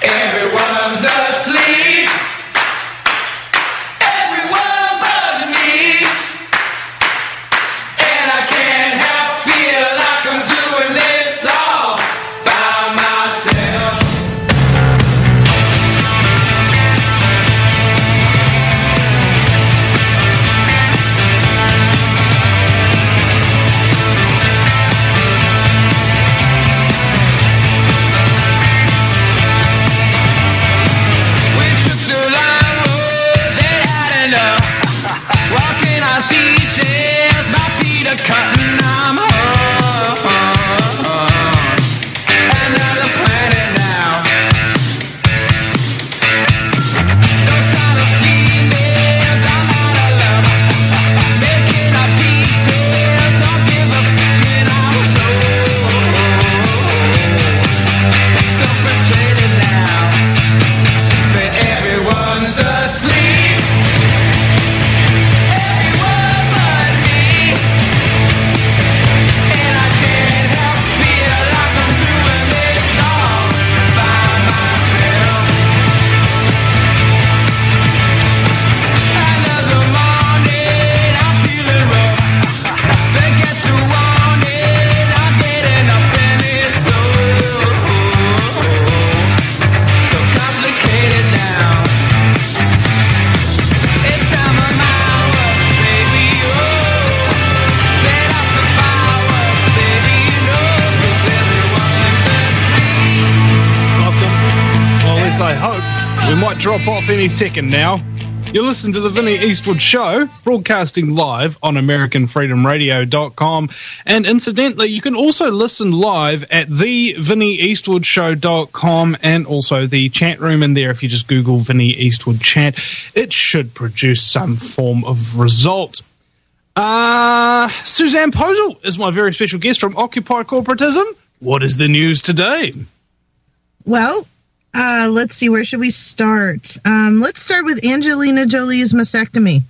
Everyone's asleep. Everyone but me. And I can't help feel like I'm doing this all by myself. Drop off any second now. You listen to the Vinnie Eastwood Show, broadcasting live on AmericanFreedomRadio.com. And incidentally, you can also listen live at thevinnieeastwoodshow.com and also the chat room in there. If you just Google Vinnie Eastwood Chat, it should produce some form of result. Suzanne Posel is my very special guest from Occupy Corporatism. What is the news today? Well, let's see, where should we start? Let's start with Angelina Jolie's mastectomy.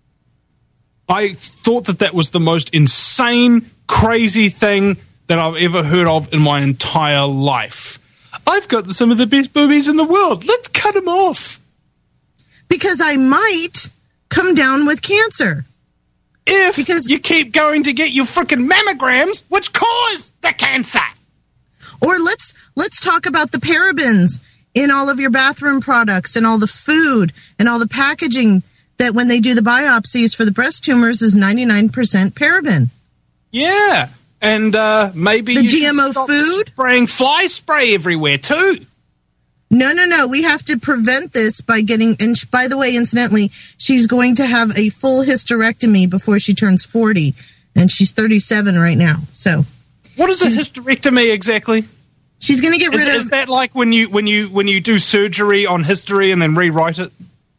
I thought that was the most insane, crazy thing that I've ever heard of in my entire life. I've got some of the best boobies in the world. Let's cut them off. Because I might come down with cancer. Because you keep going to get your frickin' mammograms, which cause the cancer. Or let's talk about the parabens in all of your bathroom products and all the food and all the packaging that when they do the biopsies for the breast tumors is 99% paraben. Yeah, and maybe the you GMO should stop food spraying fly spray everywhere too. No. We have to prevent this by getting. And by the way, incidentally, she's going to have a full hysterectomy before she turns 40, and she's 37 right now. So, what is a hysterectomy exactly? She's going to get rid of... Is that like when you do surgery on history and then rewrite it?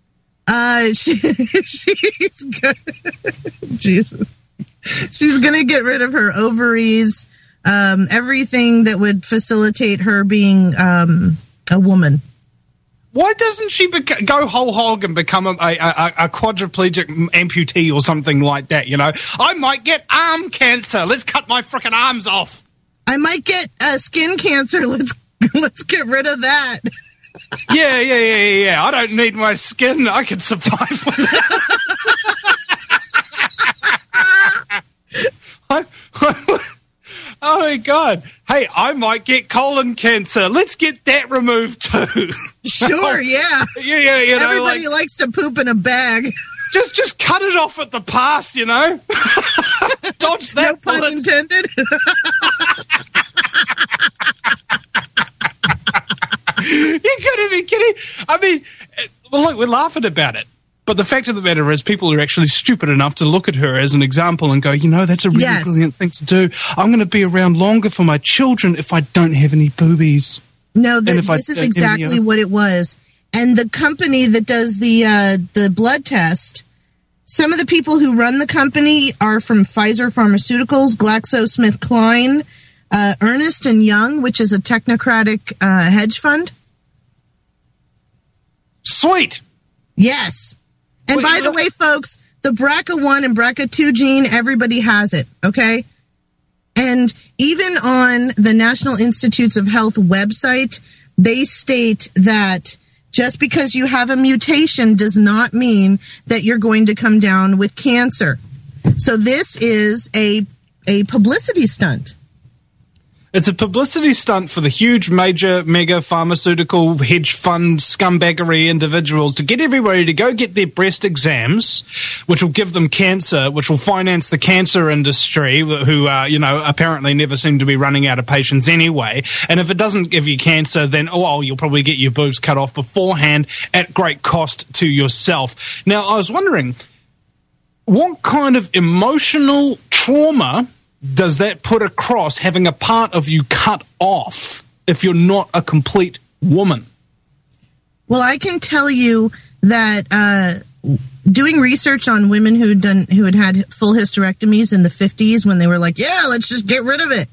She's good. Jesus. She's going to get rid of her ovaries, everything that would facilitate her being a woman. Why doesn't she go whole hog and become a quadriplegic amputee or something like that, you know? I might get arm cancer. Let's cut my frickin' arms off. I might get skin cancer. Let's get rid of that. Yeah. I don't need my skin. I can survive with it. Oh, my God. Hey, I might get colon cancer. Let's get that removed, too. Sure, yeah. Yeah, you know, everybody likes to poop in a bag. Just cut it off at the pass, you know? Dodge that bullet. No pun intended. You couldn't be kidding. I mean, well, look, we're laughing about it. But the fact of the matter is people are actually stupid enough to look at her as an example and go, you know, that's a really brilliant thing to do. I'm going to be around longer for my children if I don't have any boobies. No, this is exactly what it was. And the company that does the blood test, some of the people who run the company are from Pfizer Pharmaceuticals, GlaxoSmithKline, Ernst & Young, which is a technocratic hedge fund. Sweet. Yes. And by the way, folks, the BRCA1 and BRCA2 gene, everybody has it, okay? And even on the National Institutes of Health website, they state that just because you have a mutation does not mean that you're going to come down with cancer. So this is a publicity stunt. It's a publicity stunt for the huge, major, mega pharmaceutical hedge fund scumbaggery individuals to get everybody to go get their breast exams, which will give them cancer, which will finance the cancer industry, who, apparently never seem to be running out of patients anyway. And if it doesn't give you cancer, then, you'll probably get your boobs cut off beforehand at great cost to yourself. Now, I was wondering, what kind of emotional trauma does that put across having a part of you cut off if you're not a complete woman? Well, I can tell you that doing research on women who had full hysterectomies in the 50s when they were like, yeah, let's just get rid of it.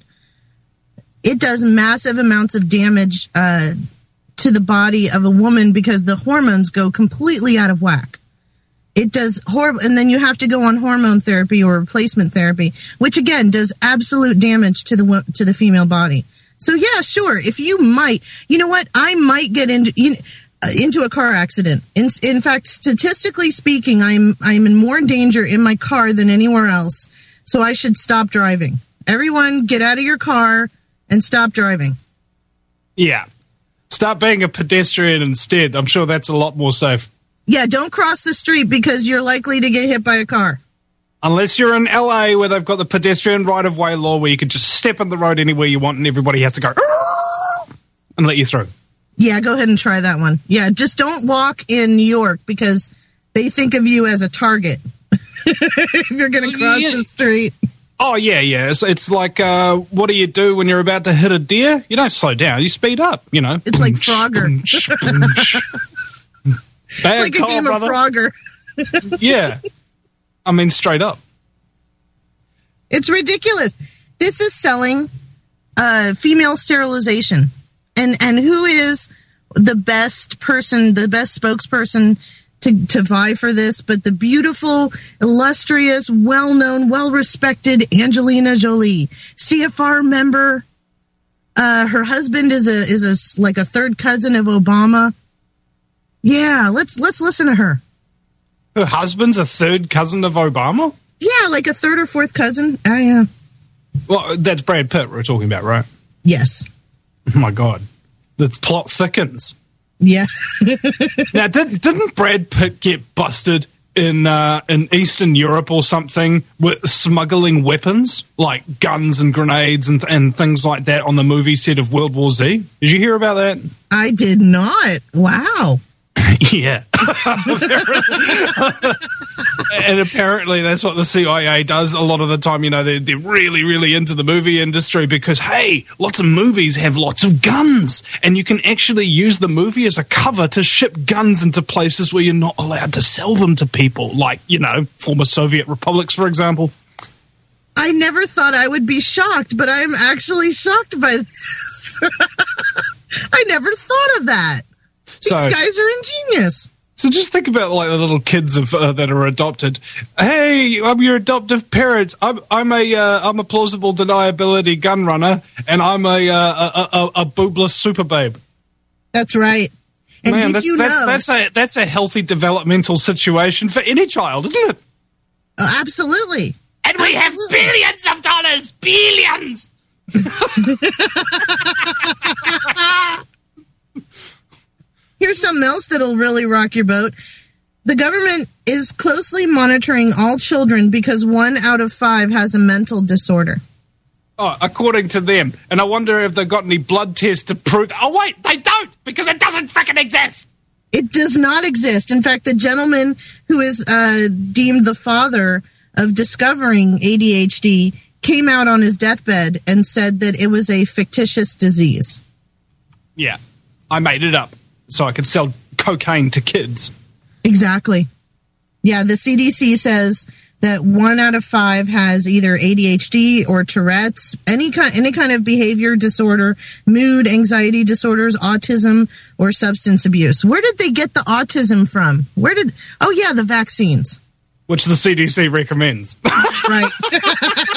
It does massive amounts of damage to the body of a woman because the hormones go completely out of whack. It does horrible, and then you have to go on hormone therapy or replacement therapy, which again does absolute damage to the female body. So yeah, sure. If you might, you know what, I might get into a car accident. In fact, statistically speaking, I'm in more danger in my car than anywhere else. So I should stop driving. Everyone, get out of your car and stop driving. Yeah, start being a pedestrian instead. I'm sure that's a lot more safe. Yeah, don't cross the street because you're likely to get hit by a car. Unless you're in LA where they've got the pedestrian right-of-way law where you can just step on the road anywhere you want and everybody has to go and let you through. Yeah, go ahead and try that one. Yeah, just don't walk in New York because they think of you as a target if you're going to cross the street. Oh, yeah. It's like, what do you do when you're about to hit a deer? You don't slow down. You speed up, you know. It's like Frogger. Bad it's like call, a game brother. of Frogger. Yeah. I mean, straight up. It's ridiculous. This is selling female sterilization. And who is the best person, the best spokesperson to vie for this, but the beautiful, illustrious, well-known, well-respected Angelina Jolie, CFR member. Her husband is like a third cousin of Obama. Yeah, let's listen to her. Her husband's a third cousin of Obama? Yeah, like a third or fourth cousin. Yeah. Well, that's Brad Pitt we're talking about, right? Yes. Oh, my God. The plot thickens. Yeah. Now, didn't Brad Pitt get busted in Eastern Europe or something with smuggling weapons, like guns and grenades and things like that on the movie set of World War Z? Did you hear about that? I did not. Wow. Yeah. And apparently that's what the CIA does a lot of the time. You know, they're really, really into the movie industry because, hey, lots of movies have lots of guns. And you can actually use the movie as a cover to ship guns into places where you're not allowed to sell them to people. Like, you know, former Soviet republics, for example. I never thought I would be shocked, but I'm actually shocked by this. I never thought of that. These guys are ingenious. So just think about like the little kids that are adopted. Hey, I'm your adoptive parents. I'm a plausible deniability gun runner, and I'm a boobless super babe. That's right. And man, did that's a healthy developmental situation for any child, isn't it? Absolutely. And we have billions of dollars, billions. Here's something else that'll really rock your boat. The government is closely monitoring all children because 1 out of 5 has a mental disorder. Oh, according to them. And I wonder if they've got any blood tests to prove... Oh, wait, they don't, because it doesn't frickin' exist. It does not exist. In fact, the gentleman who is deemed the father of discovering ADHD came out on his deathbed and said that it was a fictitious disease. Yeah, I made it up so I could sell cocaine to kids. Exactly. Yeah, the CDC says that 1 out of 5 has either ADHD or Tourette's, any kind of behavior disorder, mood, anxiety disorders, autism, or substance abuse. Where did they get the autism from? Oh yeah, the vaccines. Which the CDC recommends. Right.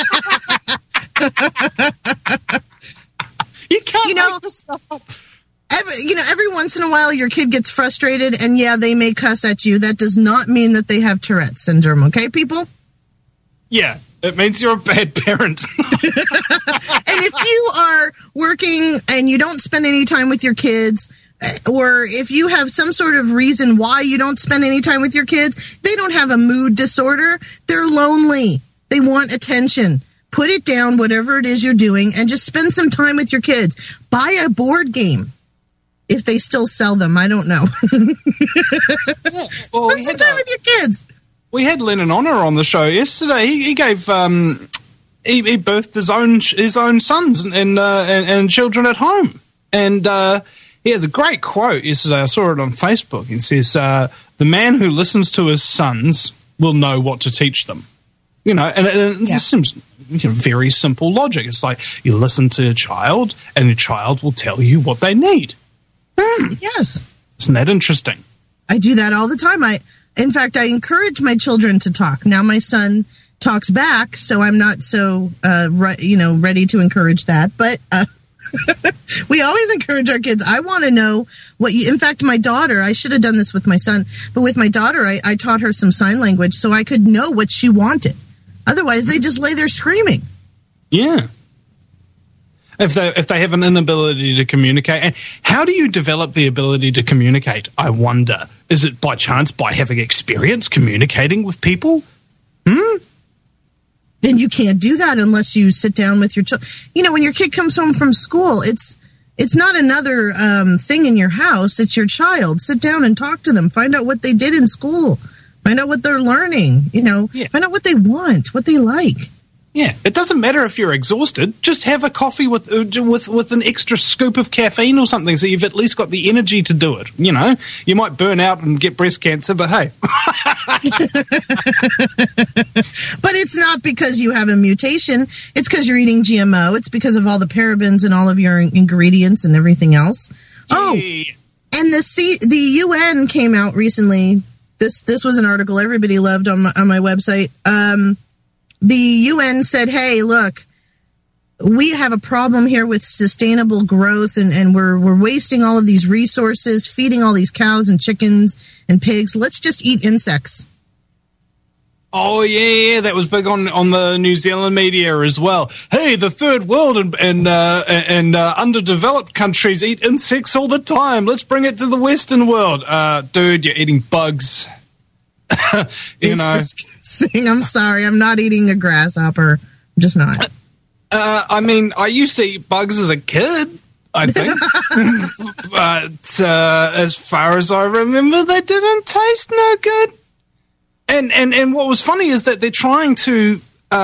You can't make this stuff up. every once in a while your kid gets frustrated and yeah, they may cuss at you. That does not mean that they have Tourette's syndrome, okay, people? Yeah, it means you're a bad parent. And if you are working and you don't spend any time with your kids, or if you have some sort of reason why you don't spend any time with your kids, they don't have a mood disorder. They're lonely. They want attention. Put it down, whatever it is you're doing, and just spend some time with your kids. Buy a board game. If they still sell them, I don't know. Spend some time with your kids. We had Lennon Honor on the show yesterday. He gave he birthed his own sons and children at home. And he had the great quote yesterday. I saw it on Facebook. It says, "The man who listens to his sons will know what to teach them." And it just seems very simple logic. It's like you listen to a child, and the child will tell you what they need. Yes. Isn't that interesting? I do that all the time. In fact, I encourage my children to talk. Now my son talks back, so I'm not so ready to encourage that. But we always encourage our kids. I want to know in fact, my daughter, I should have done this with my son, but with my daughter, I taught her some sign language so I could know what she wanted. Otherwise, they just lay there screaming. Yeah. If they have an inability to communicate. And how do you develop the ability to communicate, I wonder? Is it by chance by having experience communicating with people? Then you can't do that unless you sit down with your child. When your kid comes home from school, it's not another thing in your house. It's your child. Sit down and talk to them. Find out what they did in school. Find out what they're learning. Find out what they want, what they like. Yeah, it doesn't matter if you're exhausted. Just have a coffee with an extra scoop of caffeine or something, so you've at least got the energy to do it. You might burn out and get breast cancer, but hey. But it's not because you have a mutation. It's because you're eating GMO. It's because of all the parabens and all of your ingredients and everything else. Yeah. Oh, and the UN came out recently. This was an article everybody loved on my website. The UN said, hey, look, we have a problem here with sustainable growth, and we're wasting all of these resources, feeding all these cows and chickens and pigs. Let's just eat insects. Oh, yeah, that was big on the New Zealand media as well. Hey, the third world and underdeveloped countries eat insects all the time. Let's bring it to the Western world. Dude, you're eating bugs. Disgusting. I'm sorry. I'm not eating a grasshopper. I'm just not. I used to eat bugs as a kid, I think. But as far as I remember, they didn't taste no good. And what was funny is that they're trying to,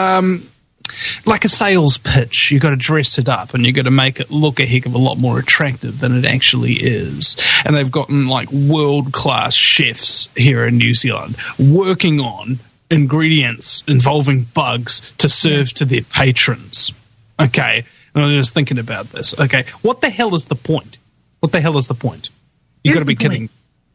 like a sales pitch, you got to dress it up and you got to make it look a heck of a lot more attractive than it actually is. And they've gotten like world-class chefs here in New Zealand working on ingredients involving bugs to serve to their patrons. Okay, and I was just thinking about this. Okay, what the hell is the point? What the hell is the point? You got to be kidding.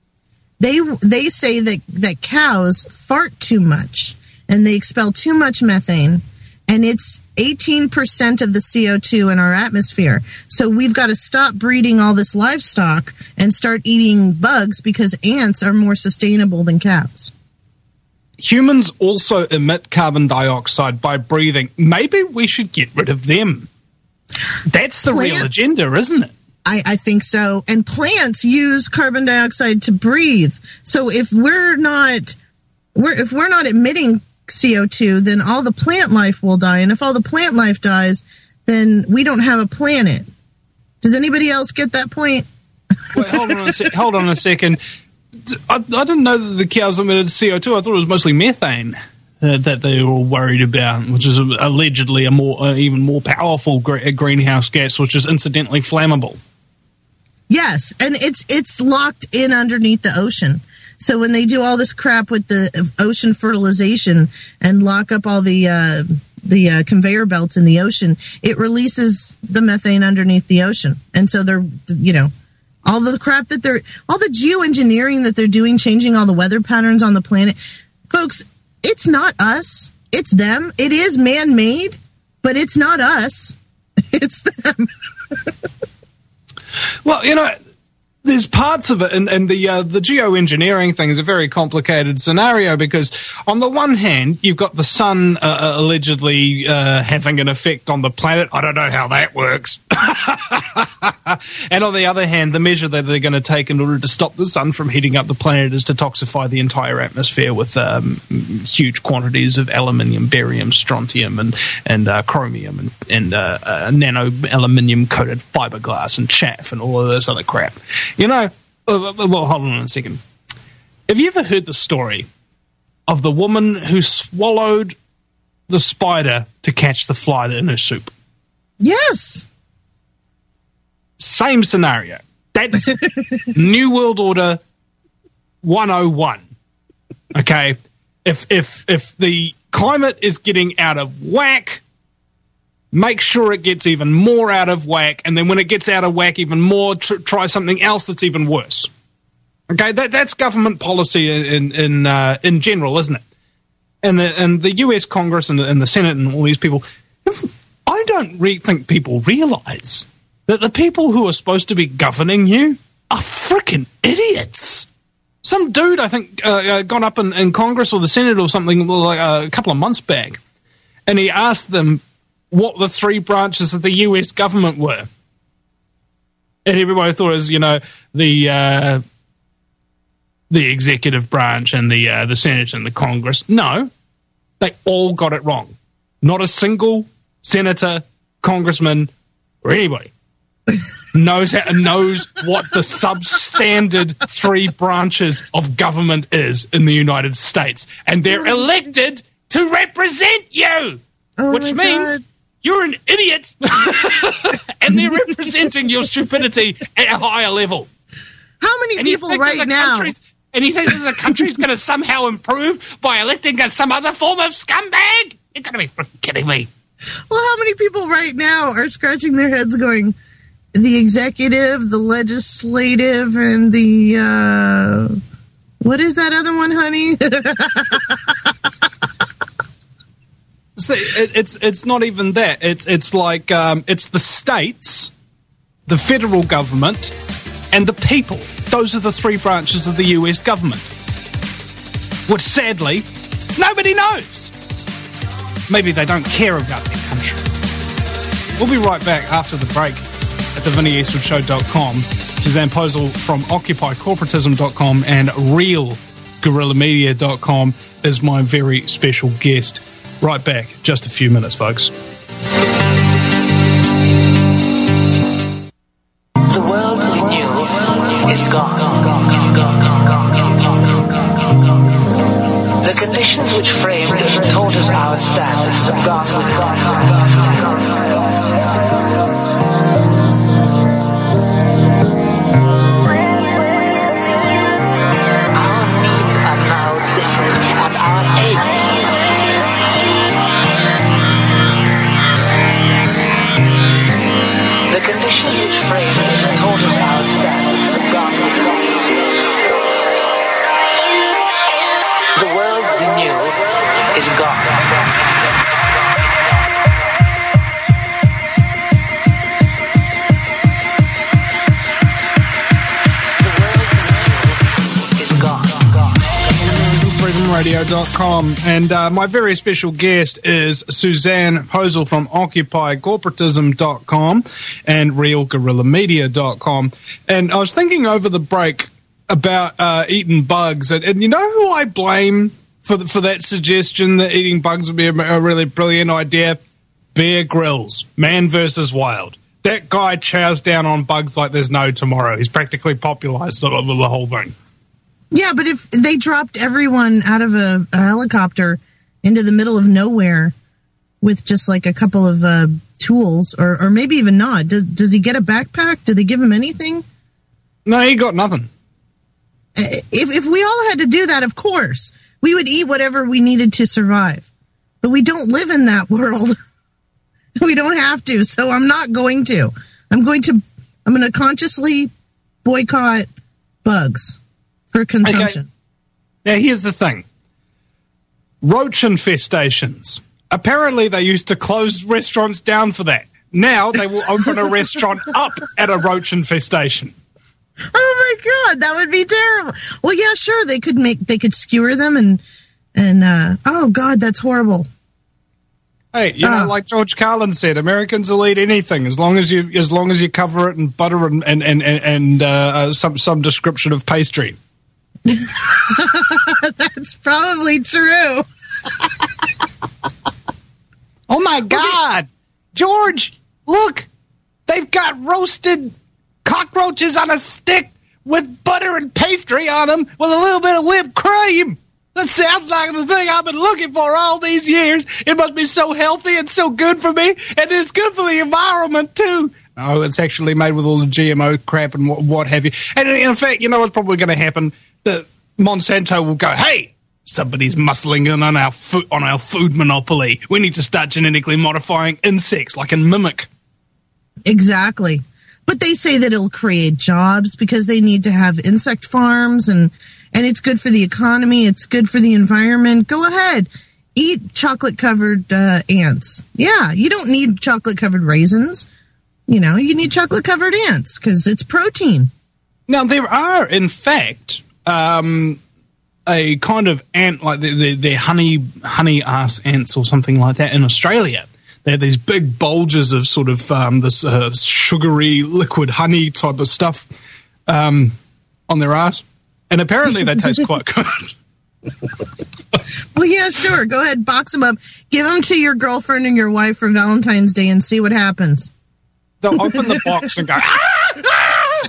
They say that cows fart too much and they expel too much methane, and it's 18% of the CO2 in our atmosphere. So we've got to stop breeding all this livestock and start eating bugs because ants are more sustainable than cows. Humans also emit carbon dioxide by breathing. Maybe we should get rid of them. That's the real agenda, isn't it? I think so. And plants use carbon dioxide to breathe. So if we're not emitting CO2, then all the plant life will die. And if all the plant life dies, then we don't have a planet. Does anybody else get that point? Wait, hold on a second. I didn't know that the cows emitted CO2. I thought it was mostly methane that they were all worried about, which is allegedly even more powerful greenhouse gas, which is incidentally flammable. Yes, and it's locked in underneath the ocean. So when they do all this crap with the ocean fertilization and lock up all the conveyor belts in the ocean, it releases the methane underneath the ocean. And so they're, all the crap all the geoengineering that they're doing, changing all the weather patterns on the planet. Folks, it's not us. It's them. It is man-made, but it's not us. It's them. Well, there's parts of it, and the geoengineering thing is a very complicated scenario because on the one hand, you've got the sun allegedly having an effect on the planet. I don't know how that works. And on the other hand, the measure that they're going to take in order to stop the sun from heating up the planet is to toxify the entire atmosphere with huge quantities of aluminium, barium, strontium, and chromium, and nano aluminium coated fiberglass and chaff and all of this other crap. You know, well, hold on a second. Have you ever heard the story of the woman who swallowed the spider to catch the fly in her soup? Yes. Same scenario. That's New World Order 101. Okay? If the climate is getting out of whack, make sure it gets even more out of whack, and then when it gets out of whack even more, try something else that's even worse. Okay, that's government policy in general, isn't it? And the U.S. Congress and the Senate and all these people, I don't think people realise that the people who are supposed to be governing you are freaking idiots. Some dude, I think, got up in Congress or the Senate or something like a couple of months back, and he asked them what the three branches of the U.S. government were. And everybody thought it was, the executive branch and the Senate and the Congress. No, they all got it wrong. Not a single senator, congressman, or anybody knows what the substandard three branches of government is in the United States. And they're elected to represent you, which means God. You're an idiot, and they're representing your stupidity at a higher level. How many people right now? And you think the country's going to somehow improve by electing some other form of scumbag? You're going to be freaking kidding me. Well, how many people right now are scratching their heads going, the executive, the legislative, and the, what is that other one, honey? See, it's not even that. It's like it's the states, the federal government, and the people. Those are the three branches of the U.S. government, which sadly nobody knows. Maybe they don't care about their country. We'll be right back after the break at thevinnieeastwoodshow.com. Suzanne Posel from OccupyCorporatism.com and RealGuerrillaMedia.com is my very special guest. Right back, just a few minutes, folks. The world we knew is gone. The conditions which framed and taught us our standards have gone with us. Our needs are now different, and our aims. The conditions which framed and taught us our standards have gone with us. The world we knew is gone. FreedomRadio.com, and my very special guest is Suzanne Posel from OccupyCorporatism.com and RealGuerrillaMedia.com. And I was thinking over the break about eating bugs, and you know who I blame for that suggestion that eating bugs would be a really brilliant idea? Bear Grylls, Man vs. Wild. That guy chows down on bugs like there's no tomorrow. He's practically popularized the whole thing. Yeah, but if they dropped everyone out of a helicopter into the middle of nowhere with just like a couple of tools, or maybe even not, does he get a backpack? Do they give him anything? No, he got nothing. If we all had to do that, of course, we would eat whatever we needed to survive. But we don't live in that world. We don't have to, so I'm not going to. I'm going to consciously boycott bugs for consumption. Okay. Now, here's the thing. Roach infestations. Apparently, they used to close restaurants down for that. Now, they will open a restaurant up at a roach infestation. Oh my God, that would be terrible. Well, yeah, sure, they could skewer them and oh God, that's horrible. Hey, like George Carlin said, Americans will eat anything as long as you cover it in butter and some description of pastry. That's probably true. Oh my God, George! Look, they've got roasted cockroaches on a stick with butter and pastry on them with a little bit of whipped cream. That sounds like the thing I've been looking for all these years. It must be so healthy and so good for me, and it's good for the environment, too. No, it's actually made with all the GMO crap and what have you. And in fact, you know what's probably going to happen? That Monsanto will go, hey, somebody's muscling in on our food monopoly. We need to start genetically modifying insects like in Mimic. Exactly. But they say that it'll create jobs because they need to have insect farms and it's good for the economy. It's good for the environment. Go ahead. Eat chocolate-covered ants. Yeah, you don't need chocolate-covered raisins. You need chocolate-covered ants because it's protein. Now, there are, in fact, a kind of ant, like they're honey-ass ants or something like that in Australia. They have these big bulges of sort of this sugary liquid honey type of stuff on their ass. And apparently they taste quite good. Well, yeah, sure. Go ahead, box them up. Give them to your girlfriend and your wife for Valentine's Day and see what happens. They'll open the box and go, ah!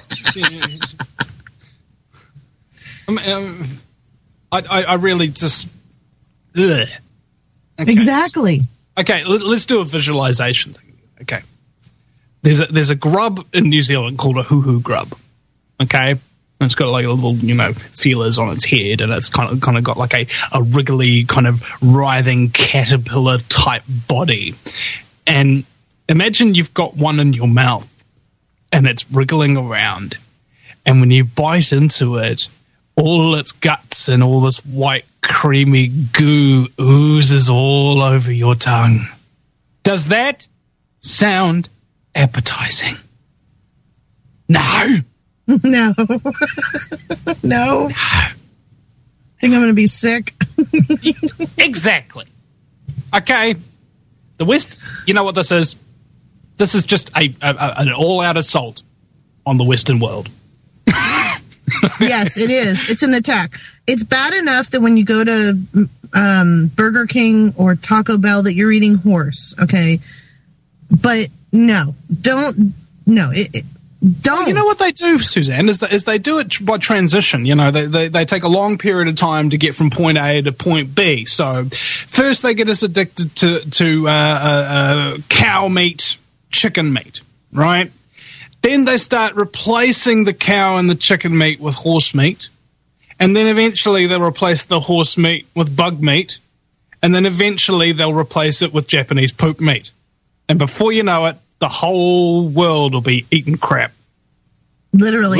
I really just... Ugh. Okay. Exactly. Okay, let's do a visualization thing. Okay. There's a grub in New Zealand called a hoo-hoo grub. Okay? And it's got like a little, feelers on its head, and it's kind of got like a wriggly, kind of writhing caterpillar type body. And imagine you've got one in your mouth, and it's wriggling around. And when you bite into it, all its guts and all this white, creamy goo oozes all over your tongue. Does that sound appetizing? No. No. No. I think I'm going to be sick. Exactly. Okay. The West, you know what this is? This is just an all-out assault on the Western world. Yes, it is. It's an attack. It's bad enough that when you go to Burger King or Taco Bell that you're eating horse, okay? But no, don't. No, don't. Well, you know what they do, Suzanne, is they do it by transition. They take a long period of time to get from point A to point B. So first they get us addicted to cow meat, chicken meat, right? Then they start replacing the cow and the chicken meat with horse meat. And then eventually they'll replace the horse meat with bug meat. And then eventually they'll replace it with Japanese poop meat. And before you know it, the whole world will be eating crap. Literally.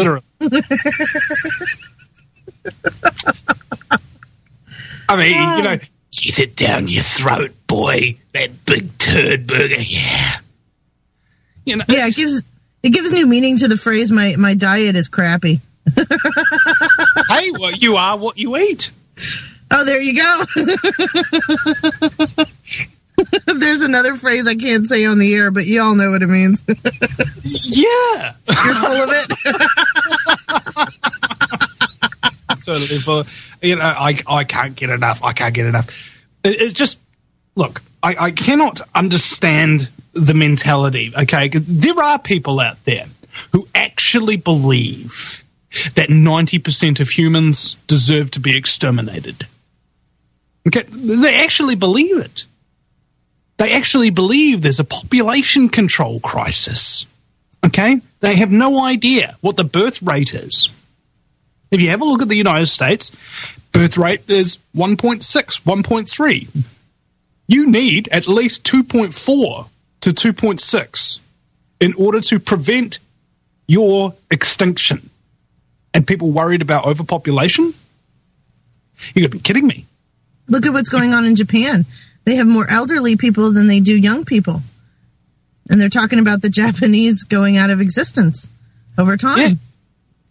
I mean, get it down your throat, boy. That big turd burger, yeah. Yeah, it gives new meaning to the phrase, my diet is crappy. Hey, well, you are what you eat. Oh, there you go. There's another phrase I can't say on the air, but you all know what it means. Yeah. You're full of it. Totally full. I can't get enough. I can't get enough. It's just, look, I cannot understand the mentality, okay? There are people out there who actually believe that 90% of humans deserve to be exterminated. Okay? They actually believe it. They actually believe there's a population control crisis. Okay? They have no idea what the birth rate is. If you have a look at the United States, birth rate is 1.6, 1.3. You need at least 2.4 to 2.6 in order to prevent your extinction. And people worried about overpopulation? You got to be kidding me. Look at what's going on in Japan. They have more elderly people than they do young people. And they're talking about the Japanese going out of existence over time.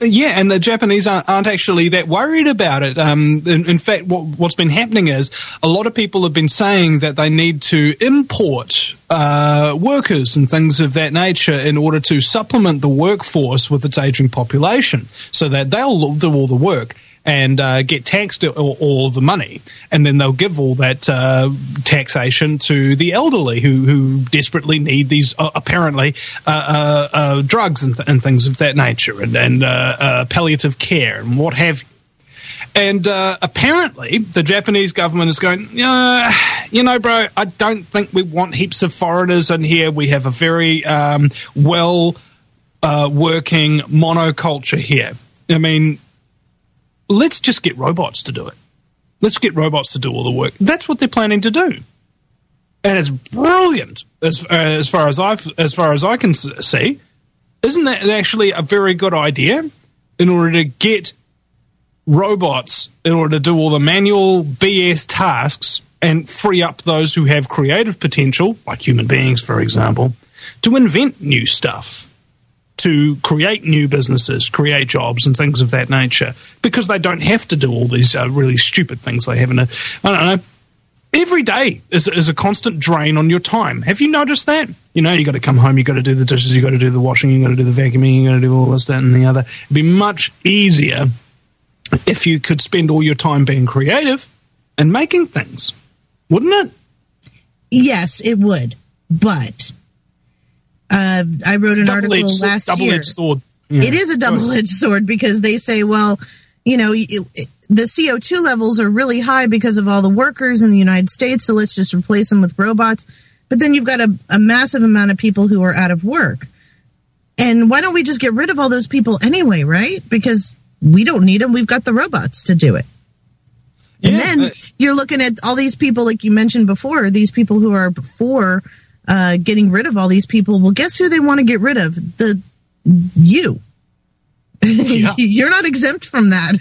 Yeah, and the Japanese aren't actually that worried about it. In fact, what's been happening is a lot of people have been saying that they need to import workers and things of that nature in order to supplement the workforce with its aging population, so that they'll do all the work and get taxed all of the money, and then they'll give all that taxation to the elderly who desperately need these apparently drugs and things of that nature, and palliative care and what have you. And apparently the Japanese government is going, you know, bro, I don't think we want heaps of foreigners in here. We have a very working monoculture here. I mean, let's just get robots to do it. Let's get robots to do all the work. That's what they're planning to do, and it's brilliant as far as I can see. Isn't that actually a very good idea? In order to get robots, in order to do all the manual BS tasks and free up those who have creative potential, like human beings, for example, to invent new stuff, to create new businesses, create jobs and things of that nature, because they don't have to do all these really stupid things they have in I don't know. Every day is a constant drain on your time. Have you noticed that? You know, you got to come home, you got to do the dishes, you got to do the washing, you got to do the vacuuming, you got to do all this, that, and the other. It'd be much easier if you could spend all your time being creative and making things, wouldn't it? Yes, it would, but I wrote an article last year. Double-edged sword. Yeah. It is a double-edged sword, because they say, well, you know, the CO2 levels are really high because of all the workers in the United States, so let's just replace them with robots. But then you've got a massive amount of people who are out of work. And why don't we just get rid of all those people anyway, right? Because we don't need them. We've got the robots to do it. And then you're looking at all these people, like you mentioned before, these people who are for getting rid of all these people. Well, guess who they want to get rid of? You. Yeah. You're not exempt from that.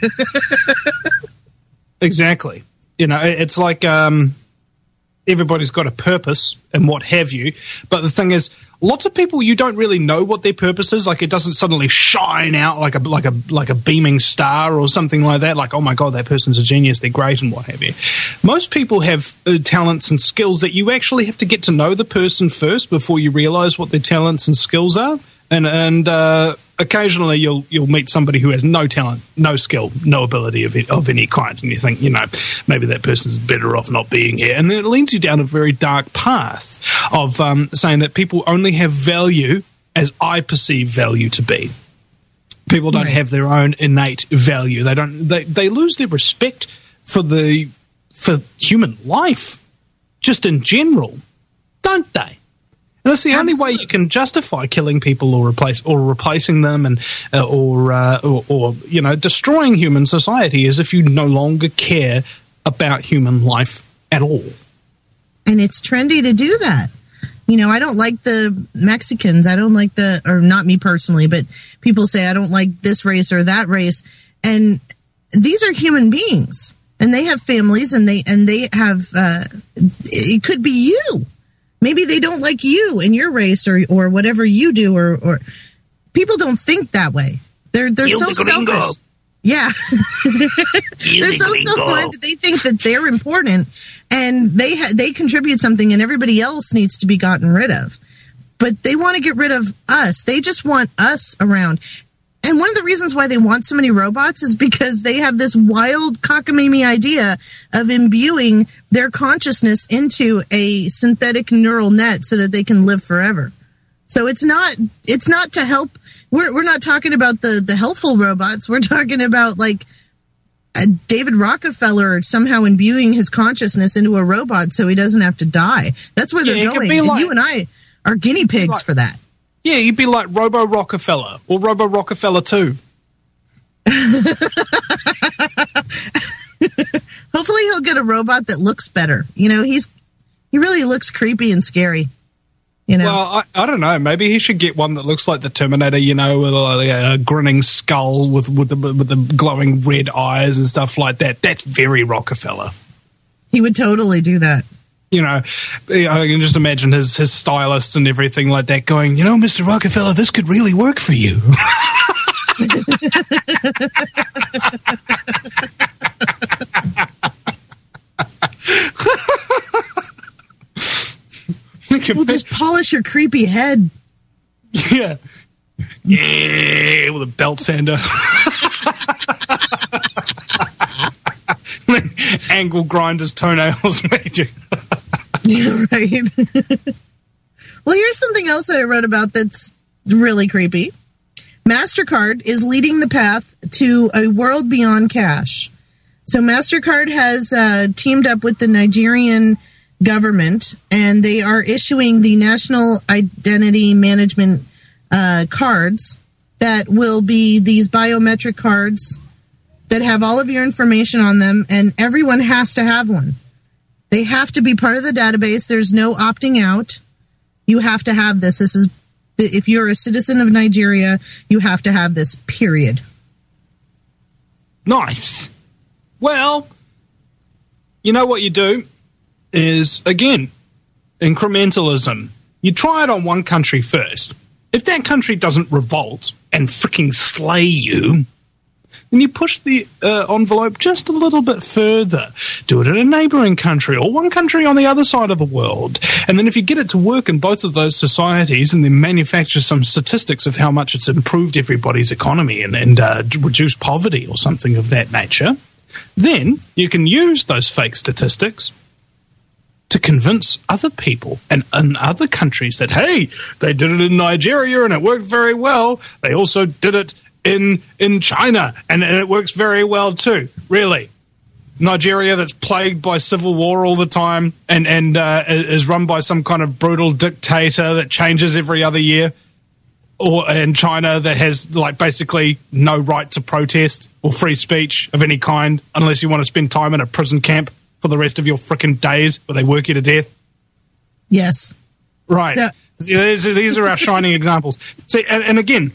Exactly. You know, it's like everybody's got a purpose and what have you. But the thing is, lots of people, you don't really know what their purpose is. Like, it doesn't suddenly shine out like a beaming star or something like that. Like, oh my God, that person's a genius, they're great and what have you. Most people have talents and skills that you actually have to get to know the person first before you realize what their talents and skills are. And occasionally you'll meet somebody who has no talent, no skill, no ability of any kind, and you think, you know, maybe that person's better off not being here. And then it leads you down a very dark path of saying that people only have value as I perceive value to be. People don't have their own innate value. They lose their respect for human life, just in general, don't they? And that's the only way you can justify killing people or replacing them and or you know, destroying human society is if you no longer care about human life at all. And it's trendy to do that. You know, I don't like the Mexicans. I don't like or not me personally, but people say I don't like this race or that race. And these are human beings, and they have families, and they have. It could be you. Maybe they don't like you and your race or whatever you do, or people don't think that way. They're so selfish. Yeah. They're so self-minded. They think that they're important and they contribute something, and everybody else needs to be gotten rid of. But they want to get rid of us. They just want us around. And one of the reasons why they want so many robots is because they have this wild cockamamie idea of imbuing their consciousness into a synthetic neural net so that they can live forever. So it's not to help. We're not talking about the helpful robots. We're talking about like David Rockefeller somehow imbuing his consciousness into a robot so he doesn't have to die. That's where they're going. And you and I are guinea pigs for that. Yeah, you'd be like Robo Rockefeller or Robo Rockefeller 2. Hopefully he'll get a robot that looks better. You know, he really looks creepy and scary. You know? Well, I don't know. Maybe he should get one that looks like the Terminator, you know, with a grinning skull with the glowing red eyes and stuff like that. That's very Rockefeller. He would totally do that. You know, I can just imagine his stylists and everything like that going, you know, Mr. Rockefeller, this could really work for you. We'll just polish your creepy head. Yeah. Yeah, with a belt sander. Angle grinders, toenails, magic. Yeah, right. Well, here's something else that I read about that's really creepy. MasterCard is leading the path to a world beyond cash. So MasterCard has teamed up with the Nigerian government, and they are issuing the National Identity Management cards that will be these biometric cards that have all of your information on them, and everyone has to have one. They have to be part of the database. There's no opting out. You have to have this. This is, if you're a citizen of Nigeria, you have to have this, period. Nice. Well, you know what you do is, again, incrementalism. You try it on one country first. If that country doesn't revolt and freaking slay you, then you push the envelope just a little bit further. Do it in a neighboring country or one country on the other side of the world. And then if you get it to work in both of those societies and then manufacture some statistics of how much it's improved everybody's economy and reduced poverty or something of that nature, then you can use those fake statistics to convince other people and in other countries that, hey, they did it in Nigeria and it worked very well. They also did it in China and it works very well too. Really. Nigeria, that's plagued by civil war all the time and is run by some kind of brutal dictator that changes every other year. Or in China that has like basically no right to protest or free speech of any kind unless you want to spend time in a prison camp for the rest of your frickin' days where they work you to death. Yes. Right. So, these are our shining examples. See, and again,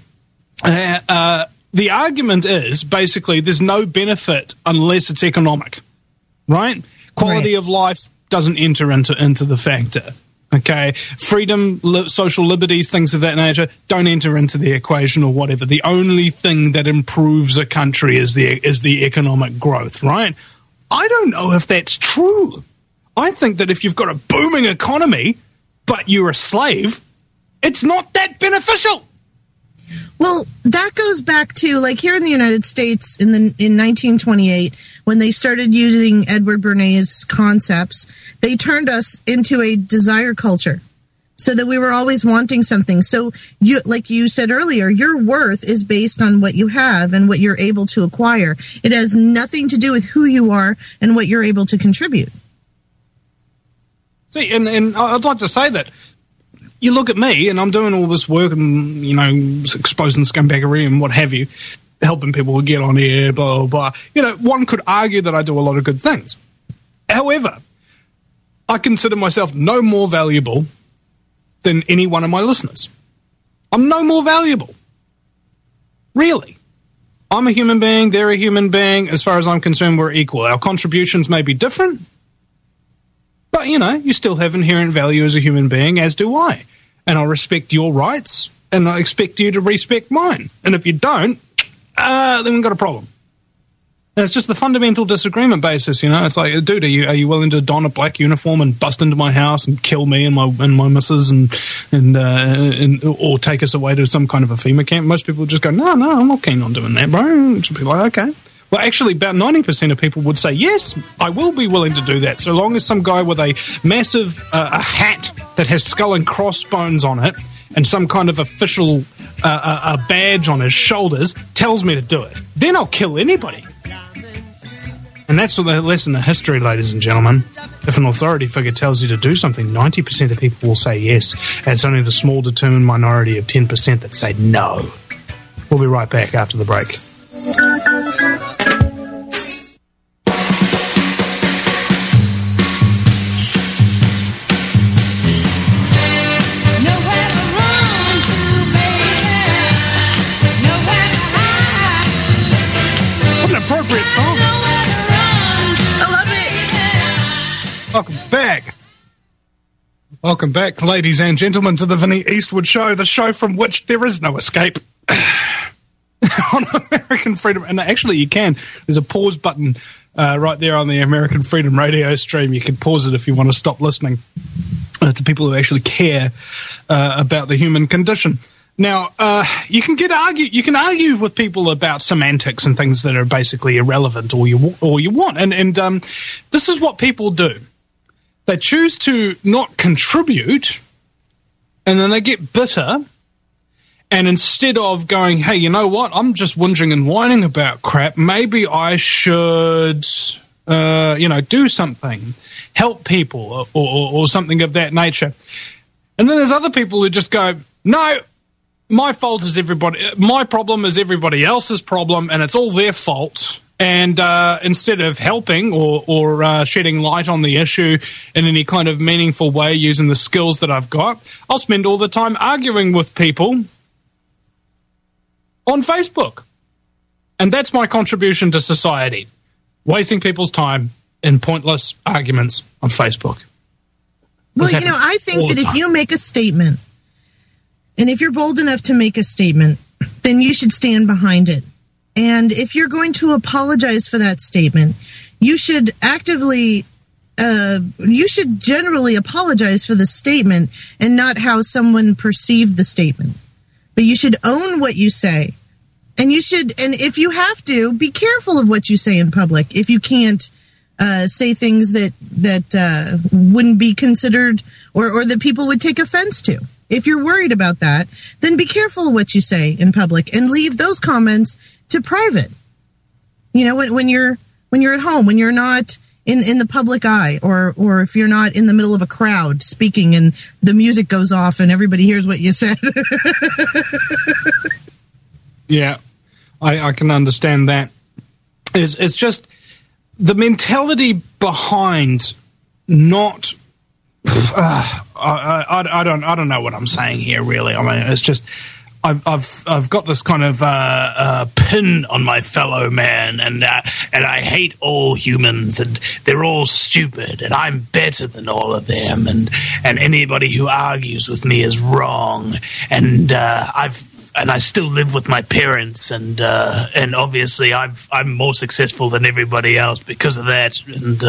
the argument is basically there's no benefit unless it's economic, right? Quality of life doesn't enter into the factor. Okay, freedom, social liberties, things of that nature don't enter into the equation or whatever. The only thing that improves a country is the economic growth, right? I don't know if that's true. I think that if you've got a booming economy, but you're a slave, it's not that beneficial. Well, that goes back to, like, here in the United States in 1928, when they started using Edward Bernays' concepts, they turned us into a desire culture so that we were always wanting something. So, you, like you said earlier, your worth is based on what you have and what you're able to acquire. It has nothing to do with who you are and what you're able to contribute. See, and I'd like to say that you look at me, and I'm doing all this work and, you know, exposing scumbaggery and what have you, helping people get on air, blah, blah, blah. You know, one could argue that I do a lot of good things. However, I consider myself no more valuable than any one of my listeners. I'm no more valuable. Really. I'm a human being, they're a human being. As far as I'm concerned, we're equal. Our contributions may be different, but, you know, you still have inherent value as a human being, as do I. And I'll respect your rights, and I expect you to respect mine. And if you don't, then we've got a problem. And it's just the fundamental disagreement basis, you know. It's like, dude, are you willing to don a black uniform and bust into my house and kill me and my missus and or take us away to some kind of a FEMA camp? Most people just go, no, I'm not keen on doing that, bro. Just be like, okay. Well, actually, about 90% of people would say, yes, I will be willing to do that, so long as some guy with a massive a hat that has skull and crossbones on it and some kind of official a badge on his shoulders tells me to do it. Then I'll kill anybody. And that's the lesson of history, ladies and gentlemen. If an authority figure tells you to do something, 90% of people will say yes, and it's only the small determined minority of 10% that say no. We'll be right back after the break. What an appropriate song. I love it. Welcome back. Welcome back, ladies and gentlemen, to the Vinny Eastwood Show, the show from which there is no escape. on American Freedom, and actually you can. There's a pause button right there on the American Freedom Radio stream. You can pause it if you want to stop listening to people who actually care about the human condition. Now, you can argue with people about semantics and things that are basically irrelevant or you want, and this is what people do. They choose to not contribute, and then they get bitter. And instead of going, hey, you know what? I'm just whinging and whining about crap. Maybe I should, do something, help people or something of that nature. And then there's other people who just go, no, my fault is my problem is everybody else's problem, and it's all their fault. And instead of helping or shedding light on the issue in any kind of meaningful way using the skills that I've got, I'll spend all the time arguing with people on Facebook. And that's my contribution to society. Wasting people's time in pointless arguments on Facebook. Well, I think that if you make a statement, and if you're bold enough to make a statement, then you should stand behind it. And if you're going to apologize for that statement, you should generally apologize for the statement and not how someone perceived the statement. But you should own what you say. And if you have to, be careful of what you say in public. If you can't say things that wouldn't be considered or that people would take offense to. If you're worried about that, then be careful of what you say in public and leave those comments to private. When you're at home, when you're not in the public eye, or if you're not in the middle of a crowd speaking and the music goes off and everybody hears what you said. Yeah, I can understand that. It's just the mentality behind not. I don't know what I'm saying here, really. I mean, it's just I've got this kind of pin on my fellow man, and I hate all humans, and they're all stupid, and I'm better than all of them, and anybody who argues with me is wrong, and I still live with my parents, and obviously I'm more successful than everybody else because of that, and